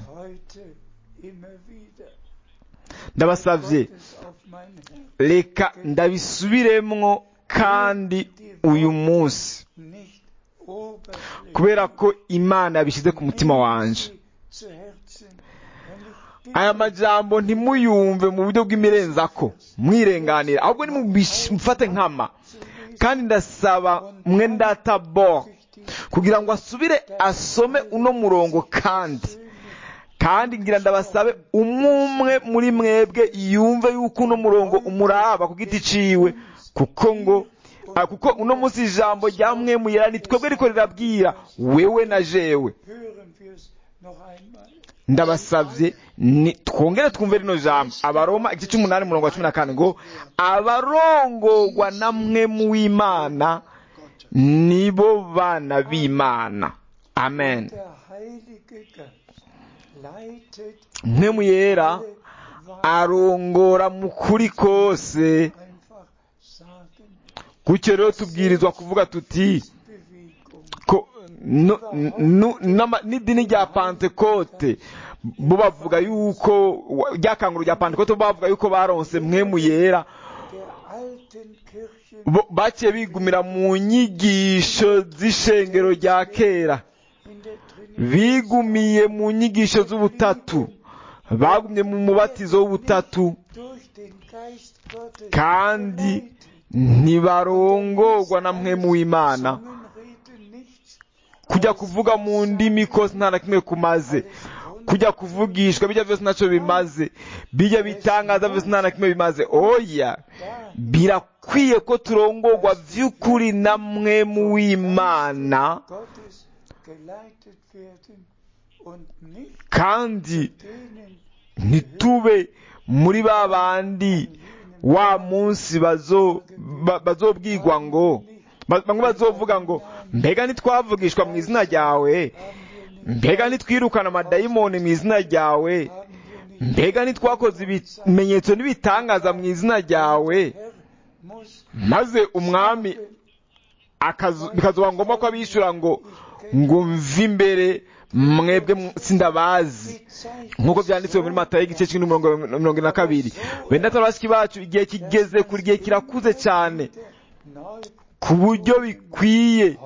Ndabasavye, reka ndabisubiremwo kandi uyu munsi, kubera ko Imana yabishyize ku mutima wanje. Aya majambo ntimuyumve mu buryo bw'imirenzako, mwirenganira, ahubwo nimufate nkama. Kandi ndasaba mwendata bo kugira ngo asubire asome uno murongo, kandi ngira ndabasabe umwe muri mwebwe yumve yuko uno murongo umuraba ku giti ciwe, kuko uno munsi ijambo rya mwemu yera ni twebwe riko rirabwira wewe na jewe. Ndabasavye twongere twumve rino jambo. Abaroma 8:14 ngo abarongorwa na mwemu w'Imana nibo bana b'Imana. Amen. Mwemu yera arongora mu kuri kose. Gutyo rero tubwirizwa kuvuga tuti ko n'idini rya Pentekote bo bavuga yuko ryakanguru rya Pentekote bo bavuga yuko baronse mwemu yera, baciye bigumira mu nyigisho z'ishengero rya kera, bigumiye mu nyigisho z'ubutatu, bagumye mu mubatizo w'ubutatu, kandi ntibarongorwa na mwemu w'Imana. Kujya kuvuga mu ndimi kose nta na kimwe kumaze, kujya kuvugishwa bijya byose ntacyo bimaze, bijya bitangaza byose nta na kimwe bimaze. Oya, birakwiye ko turongorwa by'ukuri na mwemu w'Imana kandi ntitube muri ba bandi wa munsi bazobwirwa ngo bamwe bazovuga ngo mbega ntitwavugishwa mu izina ryawe, mbega ntitwirukana amadayimoni mu izina ryawe, mbega ntitwakoze ibimenyetso n'ibitangaza mu izina ryawe, maze umwami bikazoba ngombwa ko abishyura ngo mve imbere mwebwe sindabazi, nk'uko byanditse muri Matayo igice cy'indwi 42. Benda tarabasiki bacu, igihe kigeze kuri gihe kirakuze cyane ku buryo bikwiye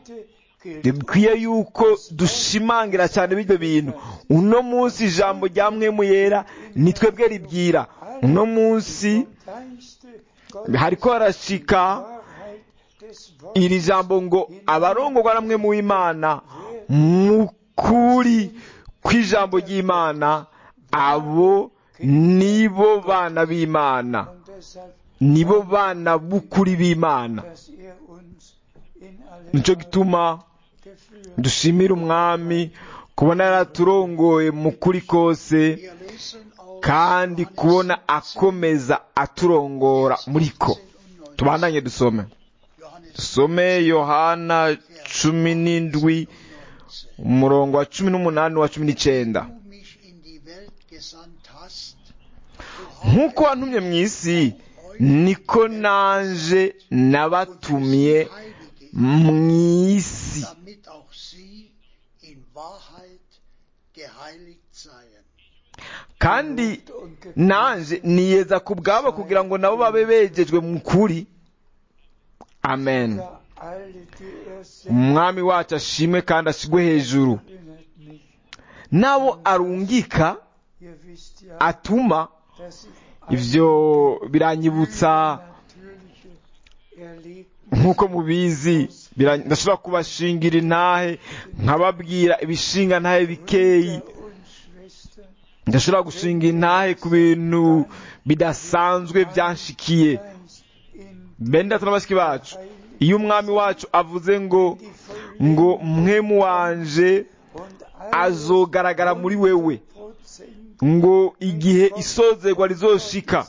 yuko dushimangira cyane ibyo bintu. Uno munsi ijambo rya mwemu yera ni twebwe ribwira. Uno munsi hariko harashika iri jambo ngo abarongorwa na mwemu w'Imana mu kuri kw'ijambo ry'Imana, abo nibo bana b'Imana, nibo bana b'ukuri b'Imana. Nico gituma dushimira umwami kubona yaraturongoye mu kuri kose, kandi kubona akomeza aturongora muriko. Tubandanye dusome Yohana 17 umurongo wa 18 wa 19. Nk'uko wantumye mu isi, niko nanje nabatumye mu isi. Kandi nanje niyeza ku bwabo kugira ngo nabo babe begejwe mu kuri. Amen. Umwami wacu ashimwe kandi ashigwe hejuru. Nabo arungika atuma, ivyo biranyibutsa nk'uko mubizi, ndashobora kubashingira intahe nkababwira ibishinga ntahe bikeyi. Ndashobora gushinga intahe ku bintu bidasanzwe byanshikiye. Benda tunabashiki bacu, iyo umwami wacu avuze ngo mwemu wanje azogaragara muri wewe, ngo igihe isozerwa rizoshika,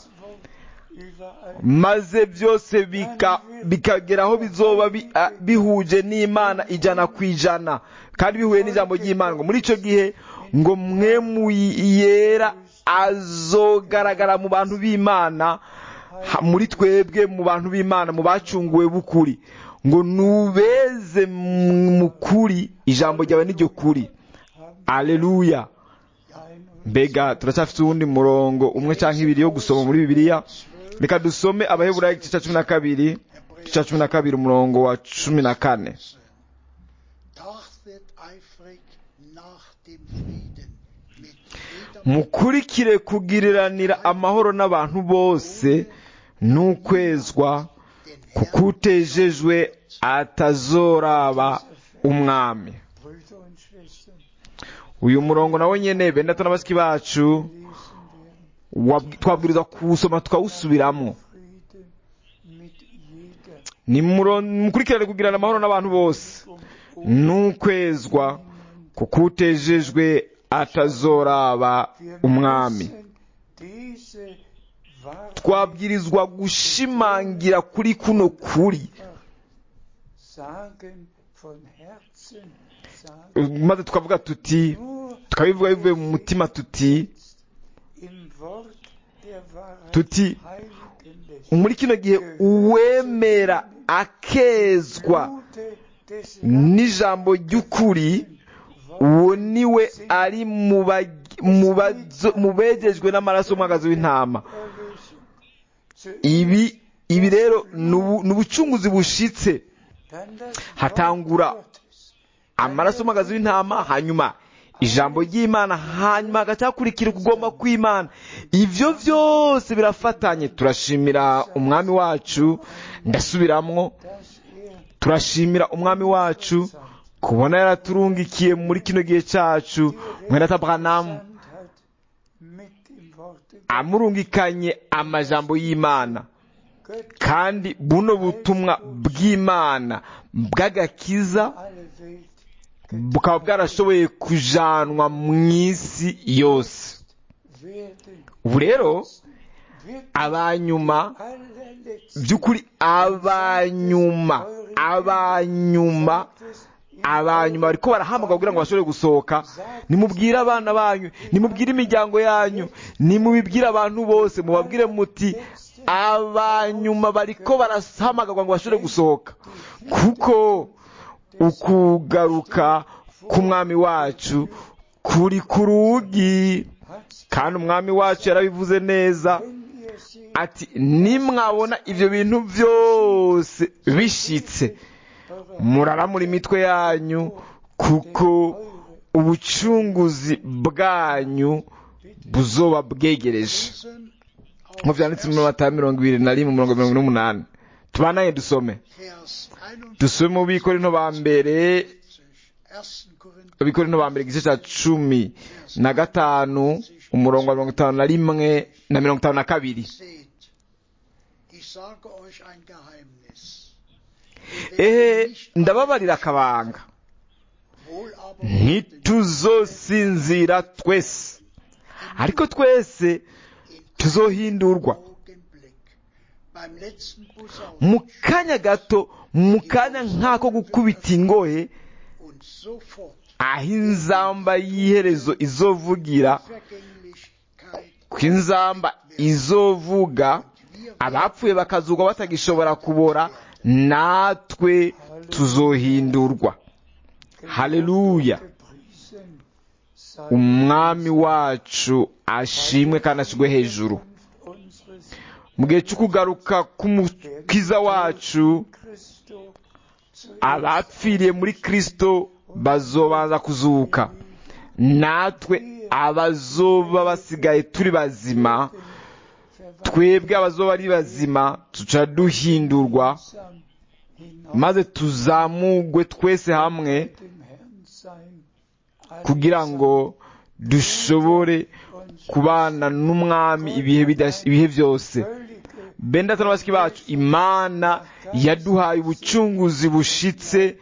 maze byose bikageraho bizoba bihuje n'Imana 100%, kandi bihuye n'ijambo ry'Imana, ngo muri ico gihe ngo mwemu yera azogaragara mu bantu b'Imana, muri twebwe mu bantu b'Imana, mu bacunguwe b'ukuri, ngo nubeze mu kuri, ijambo ryawe n'iryo kuri. Aleluya. Mbega turacyafite uwundi murongo umwe cyangwa ibiri yo gusoma muri Bibiliya. Reka dusome Abaheburayo igice cya 12 umurongo wa 14. Mukurikire kugiriranira amahoro n'abantu bose n'ukwezwa, kuko utejejwe atazoraba umwami. Uyu murongo nawo nyene benda tunabasiki bacu twabwirizwa kuwusoma tukawusubiramo. Mukurikirane kugirana amahoro n'abantu bose n'ukwezwa, kuko utejejwe atazoraba umwami. Twabwirizwa gushimangira kuri kuno kuri, maze tukavuga tuti, tukabivuga bivuye mu mutima tuti muri kino gihe uwemera akezwa n'ijambo ry'ukuri, uwo niwe ari mu begejwe n'amaraso y'umwagazi w'intama. Ibi rero ni ubucunguzi bushitse. Hatangura amaraso y'umwagazi w'intama, hanyuma ijambo ry'Imana, hanyuma hagakurikira kugomba kw'Imana. Ivyo vyose birafatanye. Turashimira umwami wacu, ndasubiramwo, turashimira umwami wacu kubona yaraturungikiye muri kino gihe cacu Mwenda Branham, amurungikanye amajambo y'Imana. kandi buno butumwa bw'Imana bw'agakiza bukaba bwarashoboye kujanwa mu isi yose. Ubu rero abanyuma by'ukuri abanyuma bariko barahamagara kugira ngo bashobore gusohoka. Nimubwire abana banyu, nimubwire imiryango yanyu, nimubibwire abantu bose, mubabwire muti abanyuma bariko barahamagarwa ngo bashobore gusohoka, kuko ukugaruka k'umwami wacu kuri ku rugi. Kandi umwami wacu yarabivuze neza ati, nimwabona ivyo bintu byose bishitse, muraramura imitwe yanyu, kuko ubucunguzi bwanyu buzoba bwegereje. Nko vyanditse mu Matayo 21:28. Tubanaye dusome mu Bikorinto ba mbere igice ca 15 umurongo wa 51 na 52. Ndababarira akabanga, ntituzosinzira twese, ariko twese tuzohindurwa mu kanya gato, mu kanya nk'ako gukubita ingohe, aho inzamba y'iherezo izovugira. Ko inzamba izovuga, abapfuye bakazugwa batagishobora kubora, natwe tuzohindurwa. Haleluya! Umwami wacu ashimwe kandi ashigwe hejuru. Mu gihe cy'ukugaruka k'umukiza wacu, abapfiriye muri Kristo bazobanza kuzuka, natwe abazoba basigaye turi bazima, twebwe abazoba ari bazima tuca duhindurwa, maze tuzamugwe twese hamwe, kugira ngo dushobore kubana n'umwami ibihe byose. Benda n'abasiki bacu, Imana yaduhaye ubucunguzi bushitse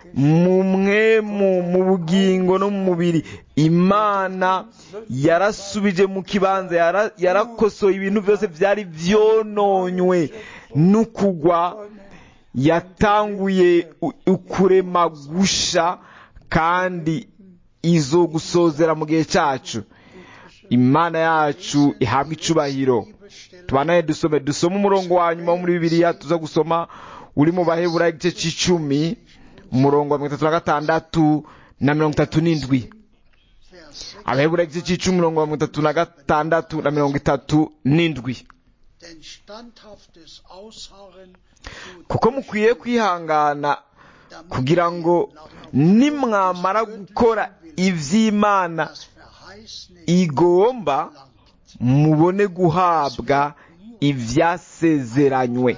mu bugingo no mu mubiri. Imana yarasubije mu kibanza, yarakosoye ibintu byose byari vyononywe n'ukugwa. Yatanguye ukurema gusha, kandi izo gusozera mu gihe cyacu. Imana yacu ihabwa icubahiro. Tubanaye dusome umurongo wa nyuma muri Bibiliya tuza gusoma, uri mu Baheburayo igice c'10 umurongo wa 36 na 37. Abaheburayo igice c'10 umurongo wa 36 na 37. Kuko mukwiye kwihangana, kugira ngo nimwamara gukora ivy'Imana igomba, mubone guhabwa ivyasezeranywe.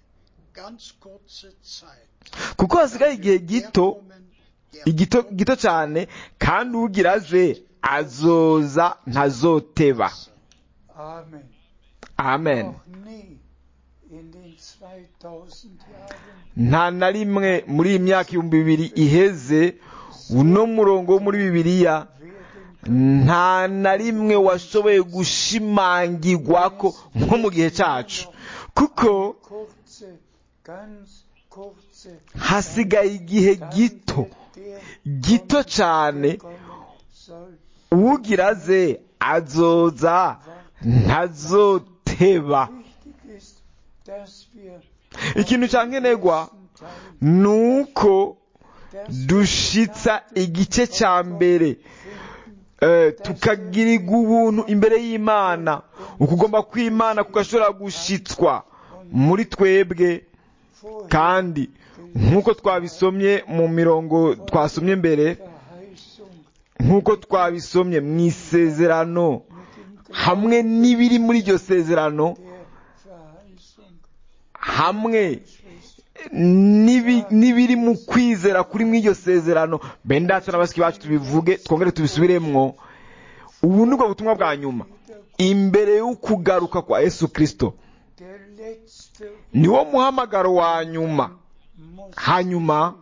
Kuko hasigaye igihe gito cyane, kandi ugira aze azoza ntazoteba. Amen. Nta na rimwe muri iyi myaka 2000 iheze, uno murongo wo muri Bibiliya nta na rimwe washoboye gushimangirwako nko mu gihe cyacu, kuko hasigaye igihe gito cyane. ugira aze azoza ntazoteba. Ikintu cyankenegwa nuko dushitsa igice cya mbere, tukagirirwa ubuntu imbere y'Imana. Ukugomba kw'Imana kugashobora gushitswa muri twebwe, kandi nk'uko twabisomye mu mirongo twasomye mbere, nk'uko twabisomye mu isezerano, hamwe n'ibiri muri iryo sezerano, hamwe n'ibiri mu kwizera kuri mu iryo sezerano. Bendatse n'abasiki bacu tubivuge, twongere tubisubiremwo. Ubu nibwo butumwa bwa nyuma imbere y'ukugaruka kwa Yesu Kristo. niwo muhamagaro wa nyuma. hanyuma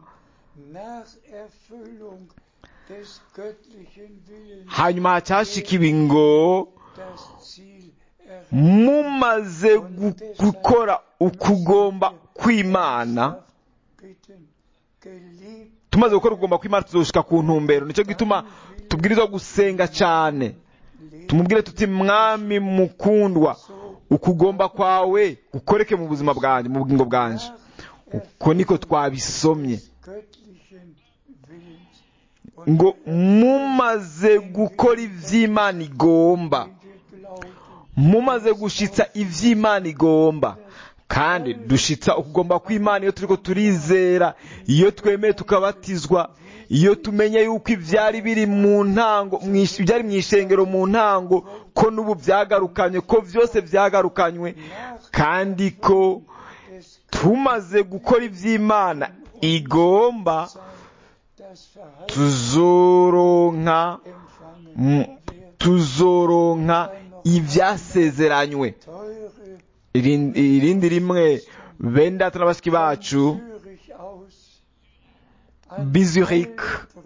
hacyashikiwe ngo mumaze gukora ukugomba kw'Imana, tumaze gukora ukugomba kw'Imana tuzoshika ku ntumbero. nicyo gituma tubwirizwa gusenga cyane, tumubwire tuti mwami mukundwa, ukugomba kwawe gukoreke mu buzima bwanjye, mu bugingo bwanjye. uko niko twabisomye ngo mumaze gukora ivy'Imana igomba, mumaze gushitsa ivy'Imana igomba. kandi dushitsa ukugomba kw'Imana iyo turiko turizera, iyo twemeye tukabatizwa, iyo tumenye yuko ivyari biri mu ntango, ivyari mw'ishengero mu ntango, ko n'ubu vyagarukanywe, ko vyose vyagarukanywe, kandi ko tumaze gukora ivy'Imana igomba, tuzoronka ivyasezeranywe. irindi rimwe bene data na bashiki bacu bizurich,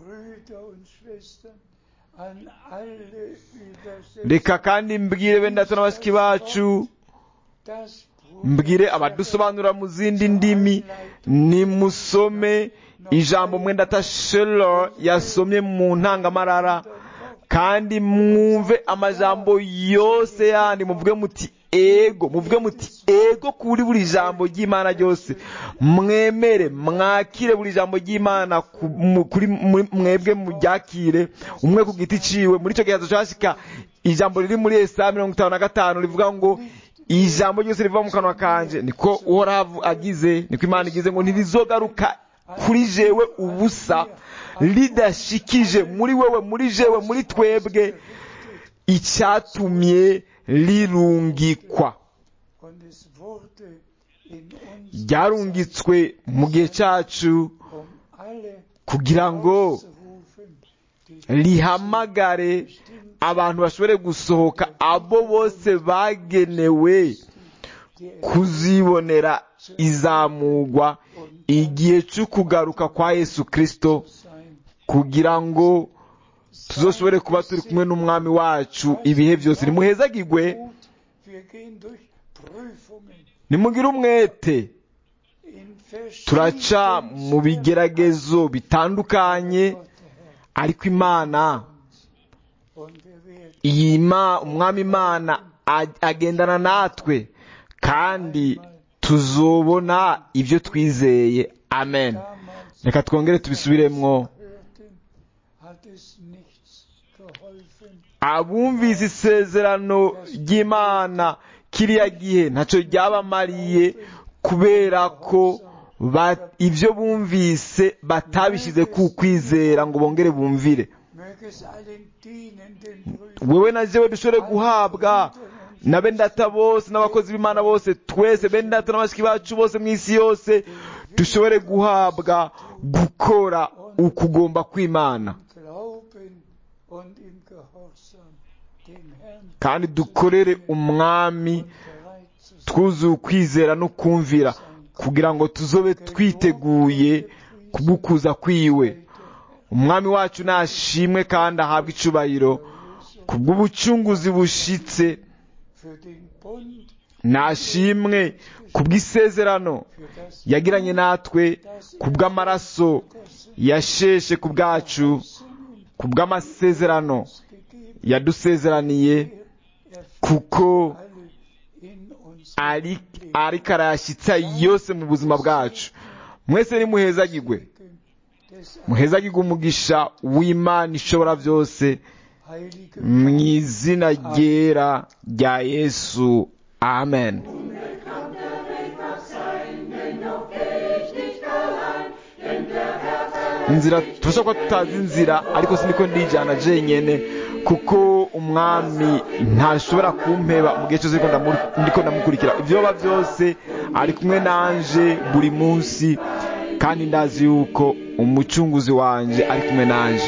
reka kandi mbwire bene data na bashiki bacu, mbwire abadusobanura mu zindi ndimi, nimusome ijambo mwendata Schiller yasomye mu ntangamarara, kandi mwumve amajambo yose yandi, muvuge muti ego kuri buri jambo ry'Imana ryose, mwemere mwakire buri jambo ry'Imana kuri mwebwe muryakire umwe ku giti ciwe. muri ico gihe hazoshika ijambo riri muri Yesaya 55 rivuga ngo ijambo ryose riva mu kanwa kanje, niko Uhoraho agize, niko Imana igize, ngo ntirizogaruka kuri jewe ubusa, ridashikije muri wewe, muri jewe, muri twebwe icyatumye rirungikwa. ryarungitswe mu gihe cyacu kugira ngo rihamagare abantu bashobore gusohoka, abo bose bagenewe kuzibonera izamugwa igihe cyo kugaruka kwa Yesu Kristo, kugira ngo tuzoshobore kuba turi kumwe n'umwami wacu ibihe byose. nimuhezagirwe, nimugire umwete, turaca mu bigeragezo bitandukanye, ariko Imana umwami Imana agendana natwe, kandi tuzobona ibyo twizeye. amen. reka twongere tubisubiremwo. abumvise isezerano ry'Imana kiriya gihe ntacyo ryabamariye, kubera ko ibyo bumvise batabishyize ku kwizera ngo bongere bumvire. wewe na jewe dushobore guhabwa, na bene data bose n'abakozi b'Imana bose, twese bene data n'abashiki bacu bose mu isi yose, dushobore guhabwa gukora ukugomba kw'Imana, kandi dukorere umwami twuzuye ukwizera no kumvira, kugira ngo tuzobe twiteguye kugukuza kwiwe. umwami wacu nashimwe kandi ahabwe icubahiro kubw'ubucunguzi bushitse, nashimwe kubw'isezerano yagiranye natwe, kubw'amaraso yasheshe ku bwacu, kubw'amasezerano yadusezeraniye, kuko ariko arayashyitsa yose mu buzima bwacu. mwese nimuhezagirwe, muhezagirwe umugisha w'Imana ishobora byose, mu izina ryera rya Yesu. amen. inzira turashobora kuba tutazi inzira, ariko siniko ndijana jenyene, kuko umwami ntashobora kumpeba mu gihe cyose ndiko ndamukurikira. ibyo biba byose ari kumwe nanje buri munsi, kandi ndazi yuko umucunguzi wanje ari kumwe nanje,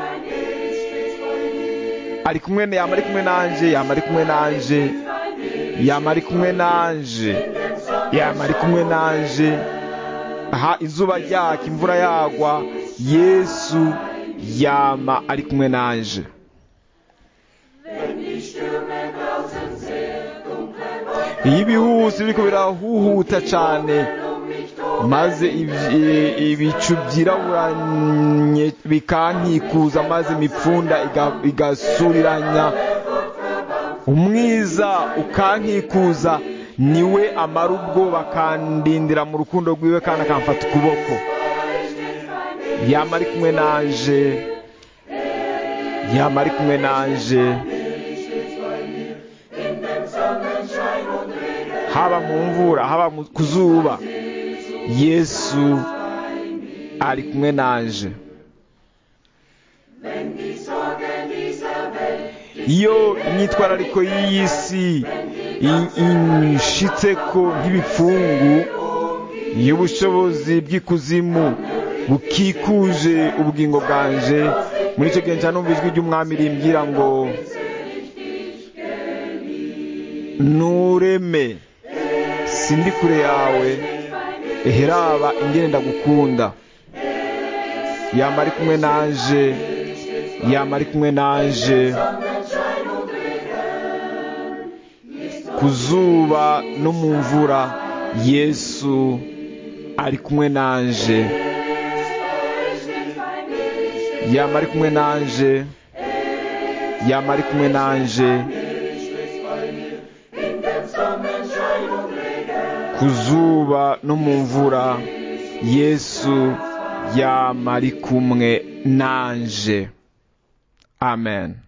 yama ari kumwe nanje yama ari kumwe nanje, yama ari kumwe nanje. Aha izuba ryaka imvura yagwa, Yesu yama ari kumwe nanje. Iyo ibihusi biriko birahuhuta cane maze ibicu byiraburanye bikankikuza, maze imipfunda igasuriranya, umwiza ukankikuza, niwe amara ubwoba akandindira mu rukundo rwiwe kandi akamfata ukuboko. Yama ari kumwe nanje, yama ari kumwe nanje, haba mu mvura haba ku zuba, Yesu ari kumwe nanje. Iyo imyitwarariko y'iyi si inshitseko nk'ibipfungu, iyo ubushobozi bw'ikuzimu bukikuje ubugingo bwanje, muri icyo gihe numva ijwi ry'umwami rimbwira ngo ntureme, sindi kure yawe, eheraba ingene ndagukunda. Yama ari kumwe nanje, yama ari kumwe nanje, ku zuba no mu mvura, Yesu ari kumwe nanje. Yama ari kumwe nanje, yama ari kumwe nanje, ku zuba no mu mvura, Yesu yama ari kumwe nanje. Amen.